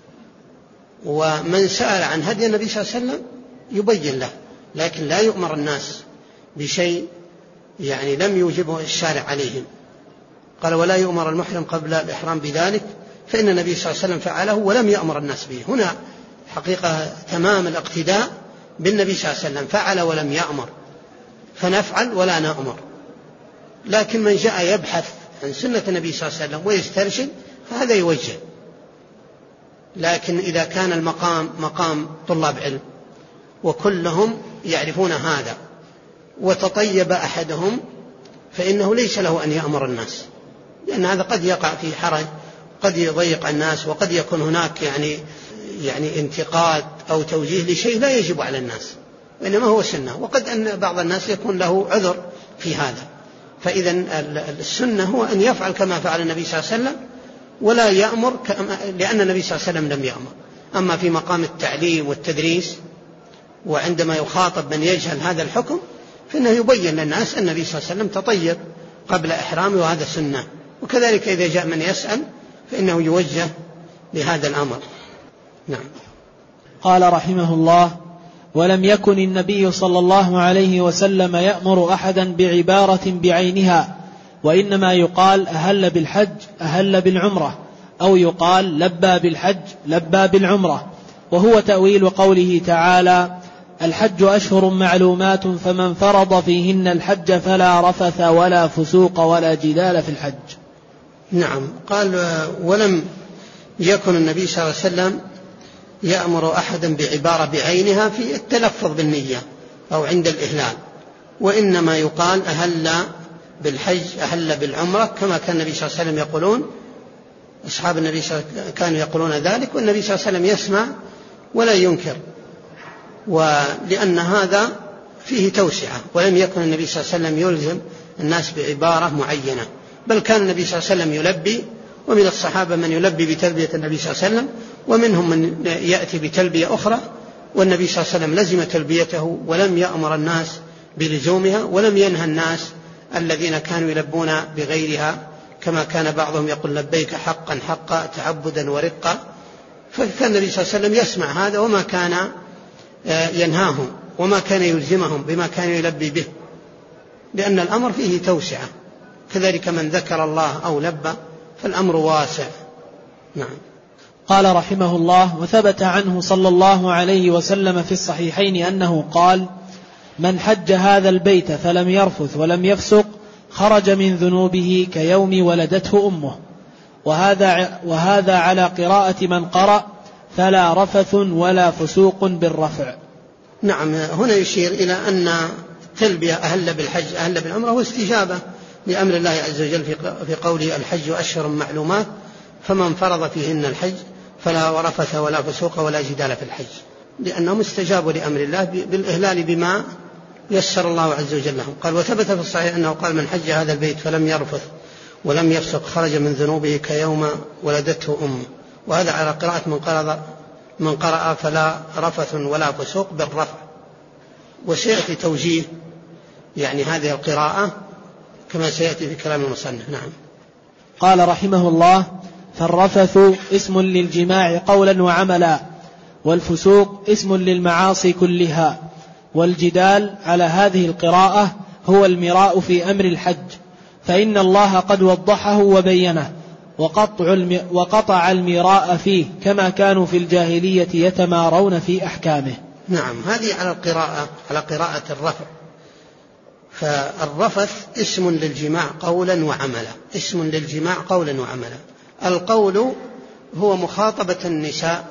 ومن سأل عن هدي النبي صلى الله عليه وسلم يبين له، لكن لا يؤمر الناس بشيء يعني لم يوجبه الشارع عليهم. قال: ولا يؤمر المحرم قبل الإحرام بذلك، فإن النبي صلى الله عليه وسلم فعله ولم يأمر الناس به. هنا حقيقة تمام الاقتداء بالنبي صلى الله عليه وسلم، فعل ولم يأمر، فنفعل ولا نأمر. لكن من جاء يبحث عن سنة النبي صلى الله عليه وسلم ويسترشد فهذا يوجه. لكن إذا كان المقام مقام طلاب علم وكلهم يعرفون هذا وتطيب أحدهم فإنه ليس له أن يأمر الناس، لأن هذا قد يقع في حرج، قد يضيق الناس، وقد يكون هناك يعني انتقاد أو توجيه لشيء لا يجب على الناس، وإنما هو سنة. وقد أن بعض الناس يكون له عذر في هذا. فإذا السنة هو أن يفعل كما فعل النبي صلى الله عليه وسلم، ولا يأمر لأن النبي صلى الله عليه وسلم لم يأمر. أما في مقام التعليم والتدريس وعندما يخاطب من يجهل هذا الحكم فإنه يبين للناس أن النبي صلى الله عليه وسلم تطيب قبل إحرامه وهذا سنة. وكذلك إذا جاء من يسأل فإنه يوجه لهذا الأمر. نعم. قال رحمه الله: ولم يكن النبي صلى الله عليه وسلم يأمر أحدا بعبارة بعينها، وإنما يقال أهل بالحج أهل بالعمرة، أو يقال لبى بالحج لبى بالعمرة، وهو تأويل قوله تعالى: الحج أشهر معلومات فمن فرض فيهن الحج فلا رفث ولا فسوق ولا جدال في الحج. نعم. قال: ولم يكن النبي صلى الله عليه وسلم يأمر أحدا بعبارة بعينها في التلفظ بالنية أو عند الإهلال، وإنما يقال أهل بالحج أهل بالعمرة، كما كان النبي صلى الله عليه وسلم يقولون. أصحاب النبي كانوا يقولون ذلك، والنبي صلى الله عليه وسلم يسمع ولا ينكر، ولأن هذا فيه توسعة. ولم يكن النبي صلى الله عليه وسلم يلزم الناس بعبارة معينة، بل كان النبي صلى الله عليه وسلم يلبي، ومن الصحابة من يلبي بتلبية النبي صلى الله عليه وسلم، ومنهم من يأتي بتلبية أخرى، والنبي صلى الله عليه وسلم لزم تلبيته ولم يأمر الناس بلزومها، ولم ينهى الناس الذين كانوا يلبون بغيرها، كما كان بعضهم يقول لبيك حقا حقا تعبدا ورقا. فكان النبي صلى الله عليه وسلم يسمع هذا وما كان ينهاهم وما كان يلزمهم بما كان يلبي به، لأن الأمر فيه توسعة. كذلك من ذكر الله أو لبى فالأمر واسع. نعم. قال رحمه الله: وثبت عنه صلى الله عليه وسلم في الصحيحين أنه قال: من حج هذا البيت فلم يرفث ولم يفسق خرج من ذنوبه كيوم ولدته أمه. وهذا على قراءة من قرأ فلا رفث ولا فسوق بالرفع. نعم. هنا يشير إلى أن تلبية أهل بالحج أهل بالعمرة واستجابة لأمر الله عز وجل في قوله: الحج أشهر معلومات فمن فرض فيهن الحج فلا رفث ولا فسوق ولا جدال في الحج، لأنهم استجابوا لأمر الله بالإهلال بما يسر الله عز وجل لهم. قال: وثبت في الصحيح أنه قال: من حج هذا البيت فلم يرفث ولم يفسق خرج من ذنوبه كيوم ولدته أمه. وهذا على قراءة من قرأ فلا رفث ولا فسوق بالرفع. وسيأتي توجيه يعني هذه القراءة كما سيأتي في كلام المصنف. نعم. قال رحمه الله: فالرفث اسم للجماع قولا وعملا، والفسوق اسم للمعاصي كلها، والجدال على هذه القراءة هو المراء في أمر الحج، فإن الله قد وضحه وبينه وقطع المراء فيه، كما كانوا في الجاهلية يتمارون في أحكامه. نعم. هذه على قراءة الرفع. فالرفث اسم للجماع قولا وعملا، اسم للجماع قولا وعملا. القول هو مخاطبة النساء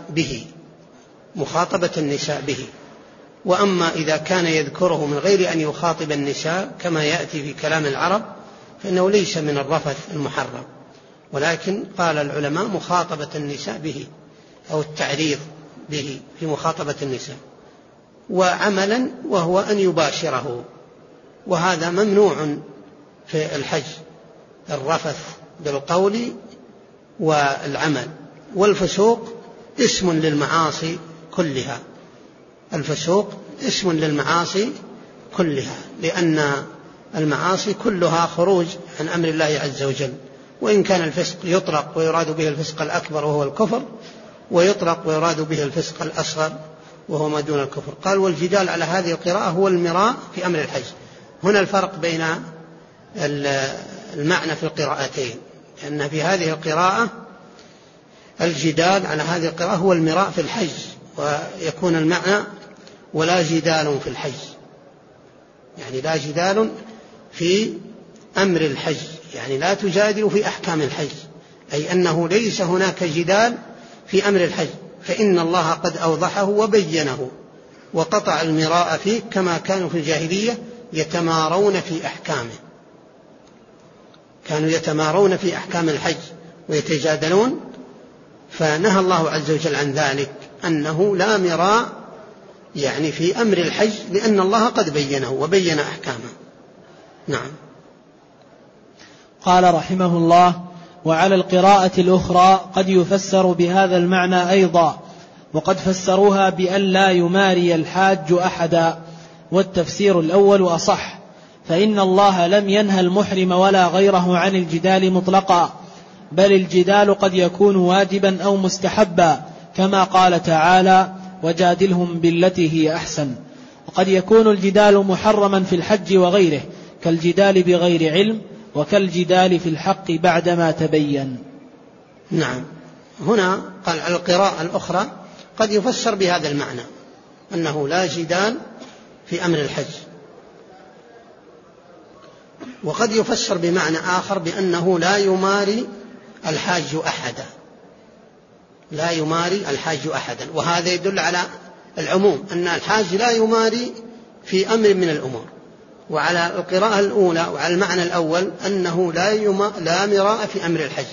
به، وأما إذا كان يذكره من غير أن يخاطب النساء كما يأتي في كلام العرب فإنه ليس من الرفث المحرم، ولكن قال العلماء مخاطبة النساء به أو التعريض به في مخاطبة النساء. وعملا وهو أن يباشره، وهذا ممنوع في الحج، الرفث بالقول والعمل. والفسوق اسم للمعاصي كلها، الفسوق اسم للمعاصي كلها، لأن المعاصي كلها خروج عن أمر الله عز وجل. وإن كان الفسق يطلق ويراد به الفسق الأكبر وهو الكفر، ويطلق ويراد به الفسق الأصغر وهو ما دون الكفر. قال: والجدال على هذه القراءة هو المراء في أمر الحج. هنا الفرق بين المعنى في القراءتين، لأن في هذه القراءة الجدال على هذه القراءة هو المراء في الحج، ويكون المعنى ولا جدال في الحج، يعني لا جدال في أمر الحج، يعني لا تجادل في أحكام الحج، أي أنه ليس هناك جدال في أمر الحج، فإن الله قد أوضحه وبينه وقطع المراء فيه، كما كانوا في الجاهلية يتمارون في أحكامه، كانوا يتمارون في أحكام الحج ويتجادلون، فنهى الله عز وجل عن ذلك، أنه لا مراء يعني في أمر الحج، لأن الله قد بينه وبين أحكامه. نعم. قال رحمه الله: وعلى القراءة الأخرى قد يفسر بهذا المعنى أيضا، وقد فسروها بأن لا يماري الحاج أحدا، والتفسير الأول أصح، فإن الله لم ينهى المحرم ولا غيره عن الجدال مطلقا، بل الجدال قد يكون واجبا أو مستحبا، كما قال تعالى: وجادلهم بالتي هي أحسن. وقد يكون الجدال محرما في الحج وغيره، كالجدال بغير علم، وكالجدال في الحق بعدما تبين. نعم. هنا قال على القراءة الأخرى قد يفسر بهذا المعنى أنه لا جدال في أمر الحج، وقد يفسر بمعنى آخر بأنه لا يماري الحاج أحدا، لا يماري الحاج أحدا، وهذا يدل على العموم أن الحاج لا يماري في أمر من الأمور. وعلى القراءة الأولى وعلى المعنى الأول أنه لا مراء في أمر الحج.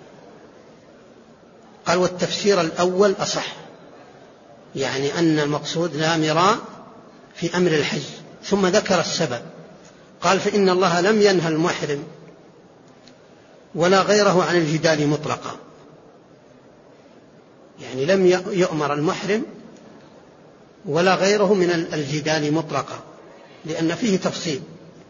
قال والتفسير الأول أصح، يعني أن المقصود لا مراء في أمر الحج. ثم ذكر السبب، قال: فإن الله لم ينهى المحرم ولا غيره عن الجدال مطلقا، يعني لم يؤمر المحرم ولا غيره من الجدال مطلقا، لأن فيه تفصيل.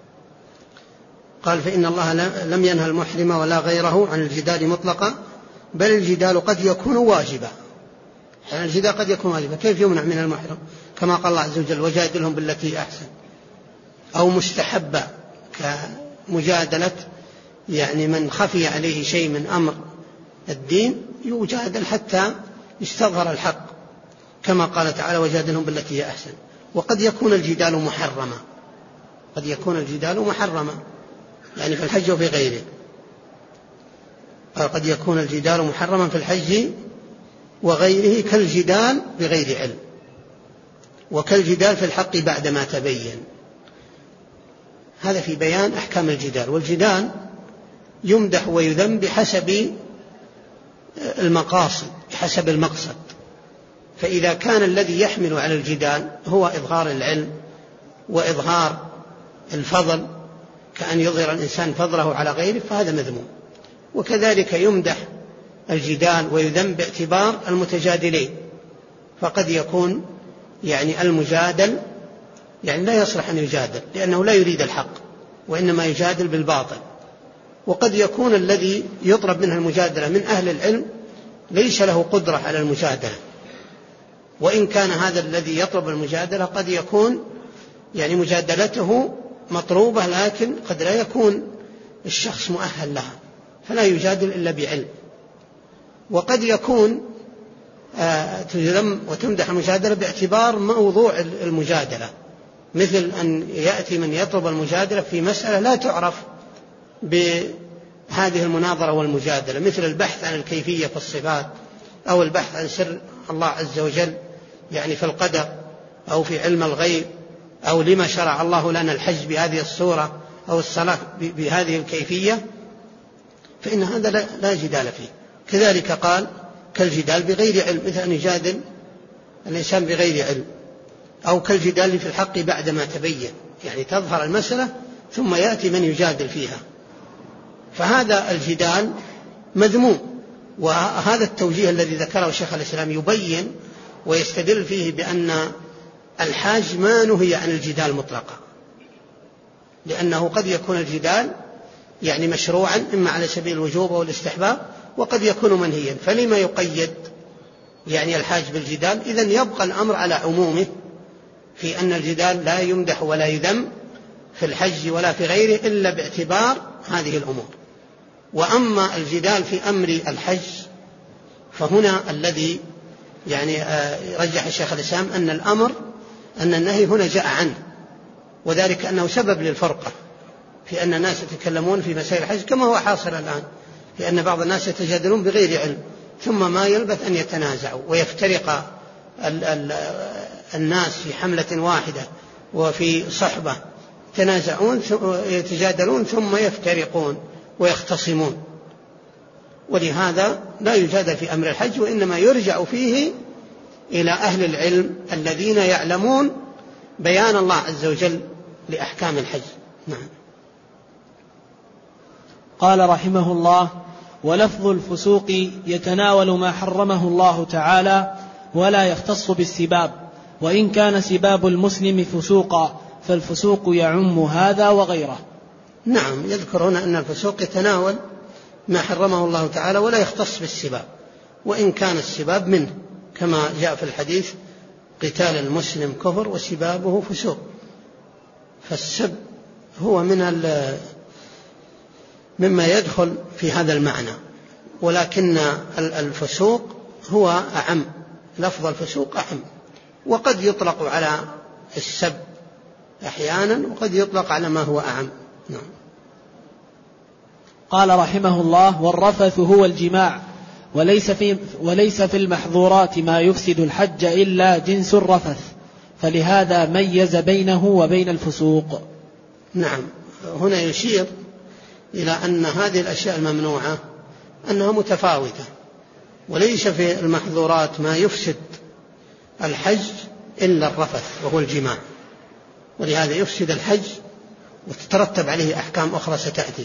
قال: فإن الله لم ينهى المحرم ولا غيره عن الجدال مطلقا، بل الجدال قد يكون واجبا. يعني الجدال قد يكون واجبا، كيف يمنع من المحرم؟ كما قال الله عز وجل: وجادلهم بالتي أحسن. أو مستحبا، كمجادلة يعني من خفي عليه شيء من أمر الدين يجادل حتى يستظهر الحق، كما قال تعالى: وجادلهم بالتي هي أحسن. وقد يكون الجدال محرما، قد يكون الجدال محرما، يعني في الحج وفي غيره. قد يكون الجدال محرما في الحج وغيره، كالجدال بغير علم، وكالجدال في الحق بعدما تبين. هذا في بيان أحكام الجدال. والجدال يمدح ويذم بحسب المقاصد، بحسب المقصد. فإذا كان الذي يحمل على الجدال هو إظهار العلم وإظهار الفضل، كأن يظهر الإنسان فضله على غيره، فهذا مذموم. وكذلك يمدح الجدال ويذم باعتبار المتجادلين، فقد يكون يعني المجادل يعني لا يصلح أن يجادل، لأنه لا يريد الحق وإنما يجادل بالباطل. وقد يكون الذي يطلب منه المجادلة من أهل العلم ليس له قدرة على المجادلة، وإن كان هذا الذي يطلب المجادلة قد يكون يعني مجادلته مطلوبة، لكن قد لا يكون الشخص مؤهل لها، فلا يجادل إلا بعلم. وقد يكون تذم وتمدح المجادلة باعتبار موضوع المجادلة، مثل أن يأتي من يطلب المجادلة في مسألة لا تعرف بهذه المناظرة والمجادلة، مثل البحث عن الكيفية في الصفات، أو البحث عن سر الله عز وجل يعني في القدر، أو في علم الغيب، أو لما شرع الله لنا الحج بهذه الصورة، أو الصلاة بهذه الكيفية، فإن هذا لا جدال فيه. كذلك قال: كالجدال بغير علم، مثل أن يجادل الإنسان بغير علم، أو كالجدال في الحق بعدما تبين، يعني تظهر المسألة ثم يأتي من يجادل فيها، فهذا الجدال مذموم. وهذا التوجيه الذي ذكره شيخ الإسلام يبين ويستدل فيه بأن الحاج ما نهي عن الجدال مطلقا، لأنه قد يكون الجدال يعني مشروعا إما على سبيل الوجوب أو الاستحباب، وقد يكون منهيا، فلما يقيد يعني الحاج بالجدال؟ إذن يبقى الأمر على عمومه في أن الجدال لا يمدح ولا يذم في الحج ولا في غيره إلا باعتبار هذه الأمور. وأما الجدال في أمر الحج فهنا الذي يعني رجح الشيخ الإسلام أن النهي هنا جاء عنه، وذلك أنه سبب للفرقة في أن الناس يتكلمون في مسائل الحج كما هو حاصل الآن، لأن بعض الناس يتجادلون بغير علم، ثم ما يلبث أن يتنازعوا ويفترق الناس في حملة واحدة وفي صحبة، يتنازعون يتجادلون ثم يفترقون ويختصمون. ولهذا لا يجادل في أمر الحج، وإنما يرجع فيه إلى أهل العلم الذين يعلمون بيان الله عز وجل لأحكام الحج. نعم. قال رحمه الله: ولفظ الفسوق يتناول ما حرمه الله تعالى ولا يختص بالسباب، وإن كان سباب المسلم فسوقا فالفسوق يعم هذا وغيره. نعم، يذكر هنا أن الفسوق يتناول ما حرمه الله تعالى ولا يختص بالسباب، وإن كان السباب منه، كما جاء في الحديث: قتال المسلم كفر وسبابه فسوق. فالسب هو مما يدخل في هذا المعنى، ولكن الفسوق هو أعم، لفظ الفسوق أعم، وقد يطلق على السب أحيانا وقد يطلق على ما هو أعم. نعم. قال رحمه الله: والرفث هو الجماع، وليس في المحظورات ما يفسد الحج إلا جنس الرفث، فلهذا ميز بينه وبين الفسوق. نعم، هنا يشير إلى أن هذه الأشياء الممنوعة أنها متفاوتة، وليس في المحظورات ما يفسد الحج إلا الرفث وهو الجماع، ولهذا يفسد الحج وتترتب عليه أحكام أخرى ستأتي،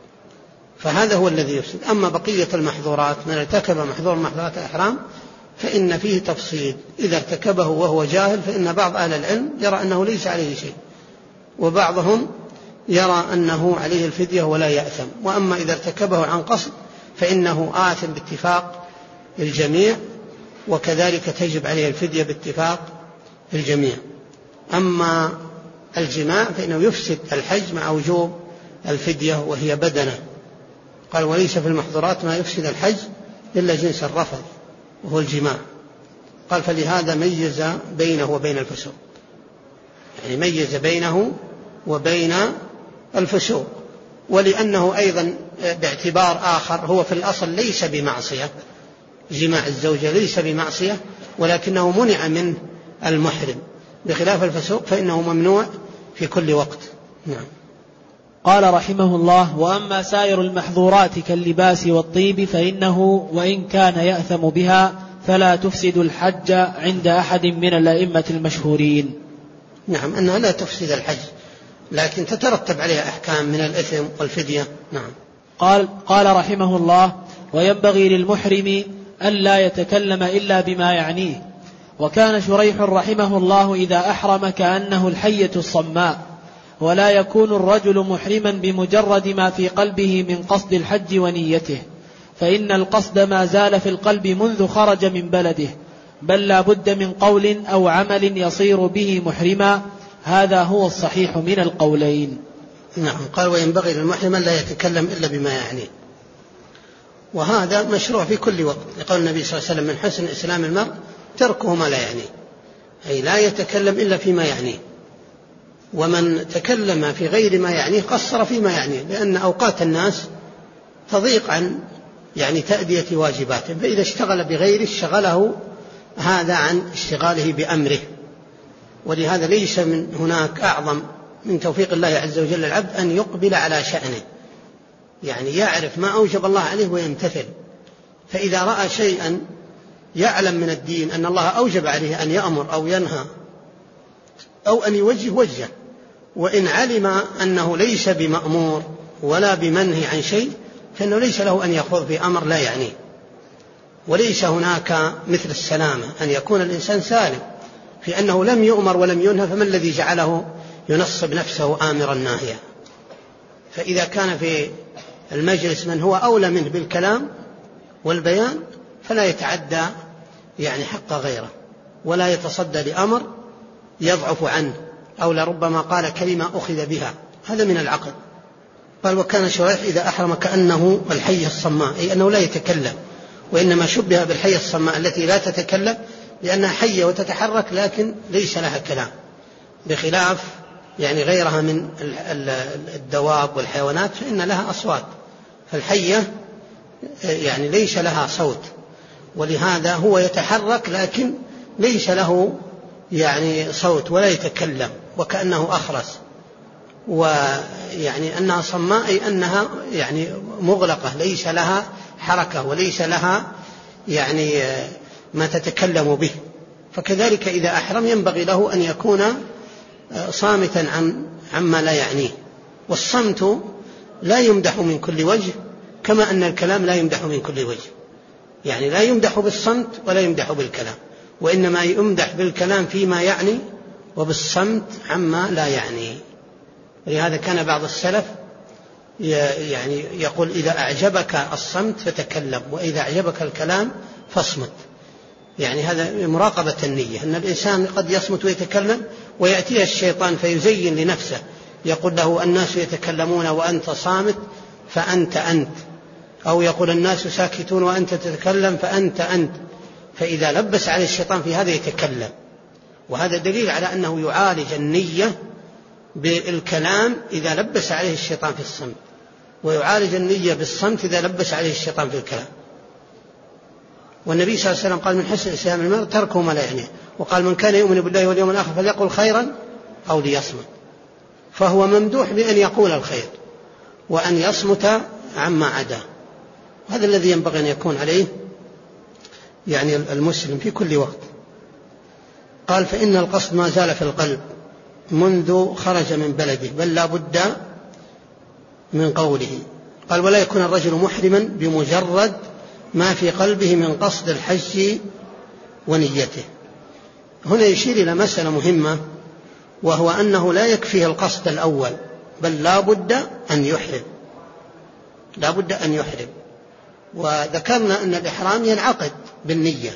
فهذا هو الذي يفسد. أما بقية المحظورات، من ارتكب محظور محظورات الإحرام فإن فيه تفصيل، إذا ارتكبه وهو جاهل فإن بعض أهل العلم يرى أنه ليس عليه شيء، وبعضهم يرى أنه عليه الفدية ولا يأثم. وأما إذا ارتكبه عن قصد فإنه آثم باتفاق الجميع، وكذلك تجب عليه الفدية باتفاق الجميع. أما الجماع فإنه يفسد الحج مع وجوب الفدية وهي بدنة. قال: وليس في المحظورات ما يفسد الحج إلا جنس الرفث وهو الجماع. قال: فلهذا ميز بينه وبين الفسوق، يعني ميز بينه وبين الفسوق. ولأنه أيضا باعتبار آخر، هو في الأصل ليس بمعصية، جماع الزوجة ليس بمعصية، ولكنه منع منه المحرم، بخلاف الفسوق فإنه ممنوع في كل وقت. نعم. قال رحمه الله: وأما سائر المحظورات كاللباس والطيب فإنه وإن كان يأثم بها فلا تفسد الحج عند أحد من الأئمة المشهورين. نعم، أنها لا تفسد الحج، لكن تترتب عليها أحكام من الإثم والفدية. نعم. قال رحمه الله: وينبغي للمحرم ألا يتكلم إلا بما يعنيه. وكان شريح رحمه الله إذا أحرم كأنه الحية الصماء، ولا يكون الرجل محرما بمجرد ما في قلبه من قصد الحج ونيته، فإن القصد ما زال في القلب منذ خرج من بلده، بل لا بد من قول أو عمل يصير به محرما. هذا هو الصحيح من القولين. نعم. قال: وينبغي للمحرم لا يتكلم إلا بما يعنيه، وهذا مشروع في كل وقت، لقول النبي صلى الله عليه وسلم: من حسن إسلام المرء تركه ما لا يعنيه، أي لا يتكلم إلا فيما يعنيه. ومن تكلم في غير ما يعنيه قصر فيما يعنيه، لأن أوقات الناس تضيق عن تأدية واجباته، فإذا اشتغل بغيره شغله هذا عن اشتغاله بأمره. ولهذا ليس من هناك أعظم من توفيق الله عز وجل العبد أن يقبل على شأنه، يعرف ما أوجب الله عليه ويمتثل. فإذا رأى شيئا يعلم من الدين أن الله أوجب عليه أن يأمر أو ينهى أو أن يوجه، وإن علم أنه ليس بمأمور ولا بمنهي عن شيء فإنه ليس له أن يخوض في أمر لا يعنيه. وليس هناك مثل السلامة، أن يكون الإنسان سالم في أنه لم يؤمر ولم ينهى، فما الذي جعله ينصب نفسه آمرا ناهيا؟ فإذا كان في المجلس من هو أولى منه بالكلام والبيان فلا يتعدى حق غيره، ولا يتصدى لأمر يضعف عنه، أو لربما قال كلمة أخذ بها. هذا من العقل. قال: وكان شريح إذا أحرم كأنه الحية الصماء، أي أنه لا يتكلم، وإنما شبه بالحية الصماء التي لا تتكلم لأنها حية وتتحرك لكن ليس لها كلام، بخلاف غيرها من الدواب والحيوانات فإن لها أصوات، فالحية ليس لها صوت، ولهذا هو يتحرك لكن ليس له صوت ولا يتكلم، وكأنه أخرس. أنها صماء أي أنها مغلقة، ليس لها حركة وليس لها ما تتكلم به. فكذلك إذا أحرم ينبغي له أن يكون صامتا عما لا يعنيه. والصمت لا يمدح من كل وجه، كما أن الكلام لا يمدح من كل وجه، يعني لا يمدح بالصمت ولا يمدح بالكلام، وإنما يمدح بالكلام فيما يعني وبالصمت عما لا يعني. ولهذا كان بعض السلف يعني يقول إذا أعجبك الصمت فتكلم، وإذا أعجبك الكلام فاصمت. يعني هذا مراقبة النية، أن الإنسان قد يصمت ويتكلم ويأتيه الشيطان فيزين لنفسه، يقول له الناس يتكلمون وأنت صامت فأنت أنت، أو يقول الناس ساكتون وأنت تتكلم فأنت أنت. فإذا لبس عليه الشيطان في هذا يتكلم، وهذا دليل على أنه يعالج النية بالكلام إذا لبس عليه الشيطان في الصمت، ويعالج النية بالصمت إذا لبس عليه الشيطان في الكلام. والنبي صلى الله عليه وسلم قال من حسن إسلام المرء تركه ما لا يعنيه، وقال من كان يؤمن بالله واليوم الآخر فليقل خيرا أو ليصمت. فهو ممدوح بأن يقول الخير وأن يصمت عما عداه. هذا الذي ينبغي أن يكون عليه يعني المسلم في كل وقت. قال فإن القصد ما زال في القلب منذ خرج من بلده، بل لا بد من قوله. قال ولا يكون الرجل محرما بمجرد ما في قلبه من قصد الحج ونيته. هنا يشير إلى مسألة مهمة، وهو أنه لا يكفيه القصد الأول، بل لا بد أن يحرم، لا بد أن يحرم. وذكرنا أن الإحرام ينعقد بالنية،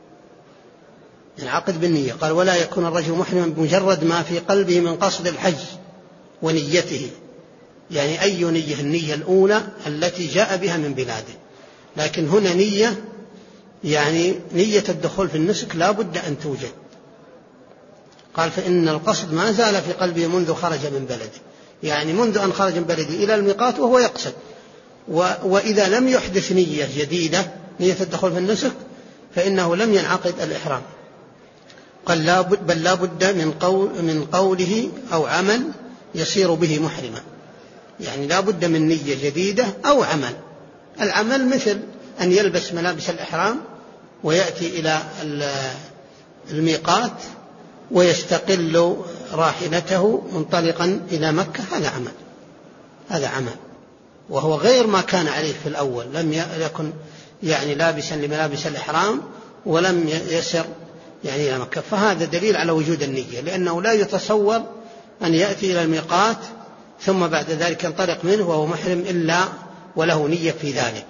ينعقد بالنية. قال ولا يكون الرجل محرما بمجرد ما في قلبه من قصد الحج ونيته، يعني أي نية؟ النية الأولى التي جاء بها من بلاده. لكن هنا نية يعني نية الدخول في النسك لا بد أن توجد. قال فإن القصد ما زال في قلبه منذ خرج من بلده، يعني منذ أن خرج من بلده إلى الميقات وهو يقصد. وإذا لم يحدث نية جديدة، نية الدخول في النسك، فإنه لم ينعقد الإحرام. قال بل لا بد من قوله أو عمل يصير به محرما، يعني لا بد من نية جديدة أو عمل. العمل مثل أن يلبس ملابس الإحرام ويأتي إلى الميقات ويستقل راحلته منطلقا إلى مكة، هذا عمل، وهو غير ما كان عليه في الأول. لم يكن يعني لابسا لملابس الإحرام ولم يسر يعني إلى مكة. فهذا دليل على وجود النية، لأنه لا يتصور أن يأتي إلى الميقات ثم بعد ذلك ينطلق منه وهو محرم إلا وله نية في ذلك.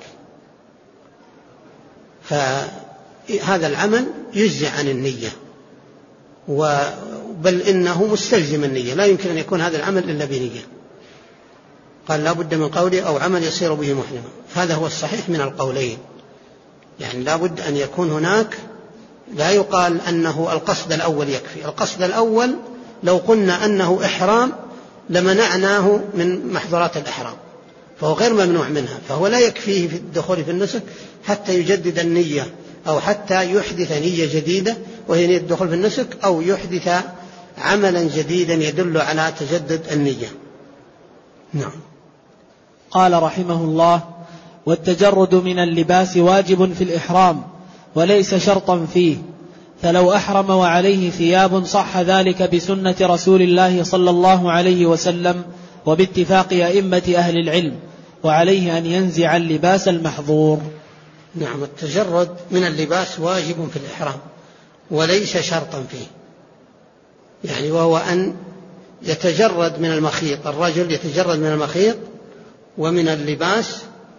فهذا العمل يجزي عن النية، بل إنه مستلزم النية، لا يمكن أن يكون هذا العمل إلا بنية. قال لا بد من قوله أو عمل يصير به محرما. هذا هو الصحيح من القولين، يعني لا بد أن يكون هناك، لا يقال أنه القصد الأول يكفي. القصد الأول لو قلنا أنه إحرام لمنعناه من محظورات الإحرام، فهو غير ممنوع منها، فهو لا يكفيه في الدخول في النسك حتى يجدد النية، أو حتى يحدث نية جديدة وهي نية الدخول في النسك، أو يحدث عملا جديدا يدل على تجدد النية. نعم. قال رحمه الله والتجرد من اللباس واجب في الإحرام وليس شرطا فيه، فلو أحرم وعليه ثياب صح ذلك بسنة رسول الله صلى الله عليه وسلم وباتفاق أئمة أهل العلم، وعليه أن ينزع اللباس المحظور. نعم. التجرد من اللباس واجب في الإحرام وليس شرطا فيه، يعني وهو أن يتجرد من المخيط، الرجل يتجرد من المخيط ومن اللباس،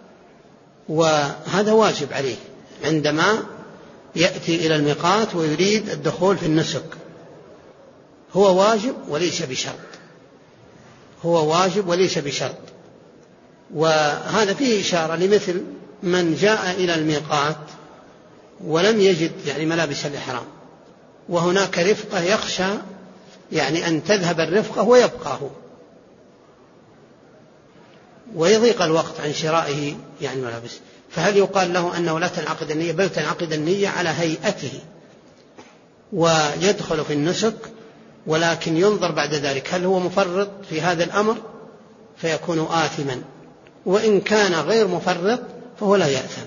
وهذا واجب عليه عندما يأتي إلى الميقات ويريد الدخول في النسك. هو واجب وليس بشرط، هو واجب وليس بشرط. وهذا فيه إشارة لمثل من جاء إلى الميقات ولم يجد يعني ملابس الإحرام، وهناك رفقة يخشى يعني أن تذهب الرفقة ويبقى هو، ويضيق الوقت عن شرائه يعني ملابس. فهل يقال له أنه لا تنعقد النية؟ بل تنعقد النية على هيئته ويدخل في النسك، ولكن ينظر بعد ذلك هل هو مفرط في هذا الأمر فيكون آثما، وإن كان غير مفرط فهو لا يأثم.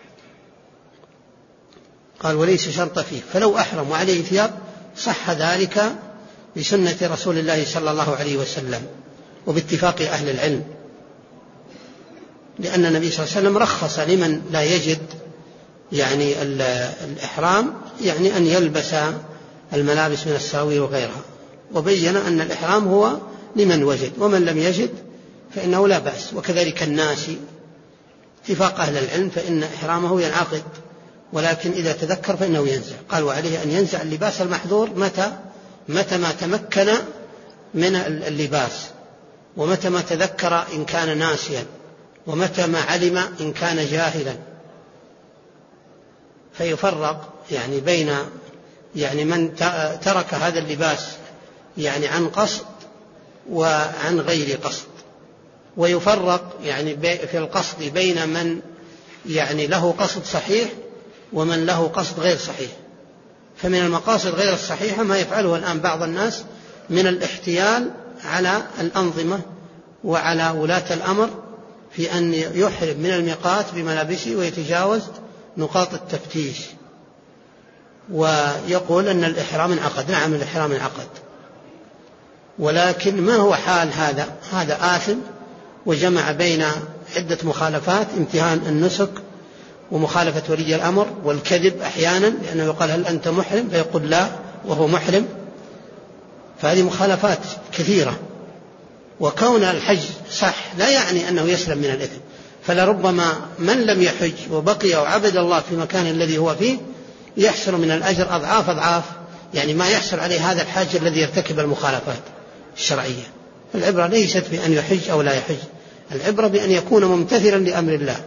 قال وليس شرط فيه، فلو أحرم وعليه ثياب صح ذلك بسنة رسول الله صلى الله عليه وسلم وباتفاق أهل العلم. لأن النبي صلى الله عليه وسلم رخص لمن لا يجد يعني الإحرام يعني أن يلبس الملابس من السراويل وغيرها، وبين أن الإحرام هو لمن وجد، ومن لم يجد فإنه لا بأس. وكذلك الناسي اتفاق أهل العلم فإن إحرامه ينعقد، ولكن إذا تذكر فإنه ينزع. قال وعليه أن ينزع اللباس المحظور متى ما تمكن من اللباس، ومتى ما تذكر إن كان ناسيا، ومتى ما علم إن كان جاهلا. فيفرق يعني بين يعني من ترك هذا اللباس يعني عن قصد وعن غير قصد، ويفرق يعني في القصد بين من يعني له قصد صحيح ومن له قصد غير صحيح. فمن المقاصد غير الصحيحة ما يفعله الآن بعض الناس من الاحتيال على الأنظمة وعلى ولاة الأمر في أن يحرم من الميقات بملابسه ويتجاوز نقاط التفتيش، ويقول أن الإحرام انعقد. نعم الإحرام انعقد، ولكن ما هو حال هذا آثم وجمع بين عدة مخالفات: امتهان النسك، ومخالفة ولي الأمر، والكذب أحيانا، لأنه يقال هل أنت محرم فيقول لا وهو محرم. فهذه مخالفات كثيرة. وكون الحج صح لا يعني أنه يسلم من الإثم، فلربما من لم يحج وبقي وعبد الله في مكان الذي هو فيه يحصل من الأجر أضعاف يعني ما يحصل عليه هذا الحاج الذي يرتكب المخالفات الشرعية. العبرة ليست بأن يحج أو لا يحج، العبرة بأن يكون ممتثلا لأمر الله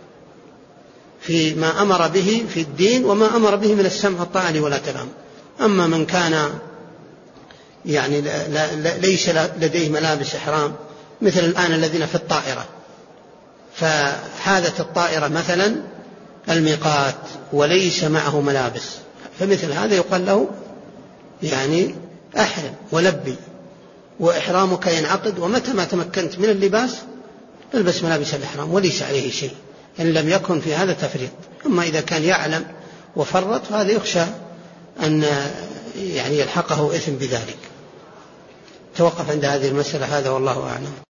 في ما أمر به في الدين وما أمر به من السمع والطاعة لولاة الأمر. أما من كان يعني ليس لديه ملابس إحرام، مثل الآن الذين في الطائرة، فحادت الطائرة مثلا الميقات وليس معه ملابس، فمثل هذا يقال له يعني أحرم ولبي، وإحرامك ينعقد، ومتى ما تمكنت من اللباس البس ملابس الإحرام وليس عليه شيء إن لم يكن في هذا تفريط. أما إذا كان يعلم وفرط فهذا يخشى أن يعني يلحقه إثم بذلك. توقف عند هذه المسألة. هذا والله أعلم.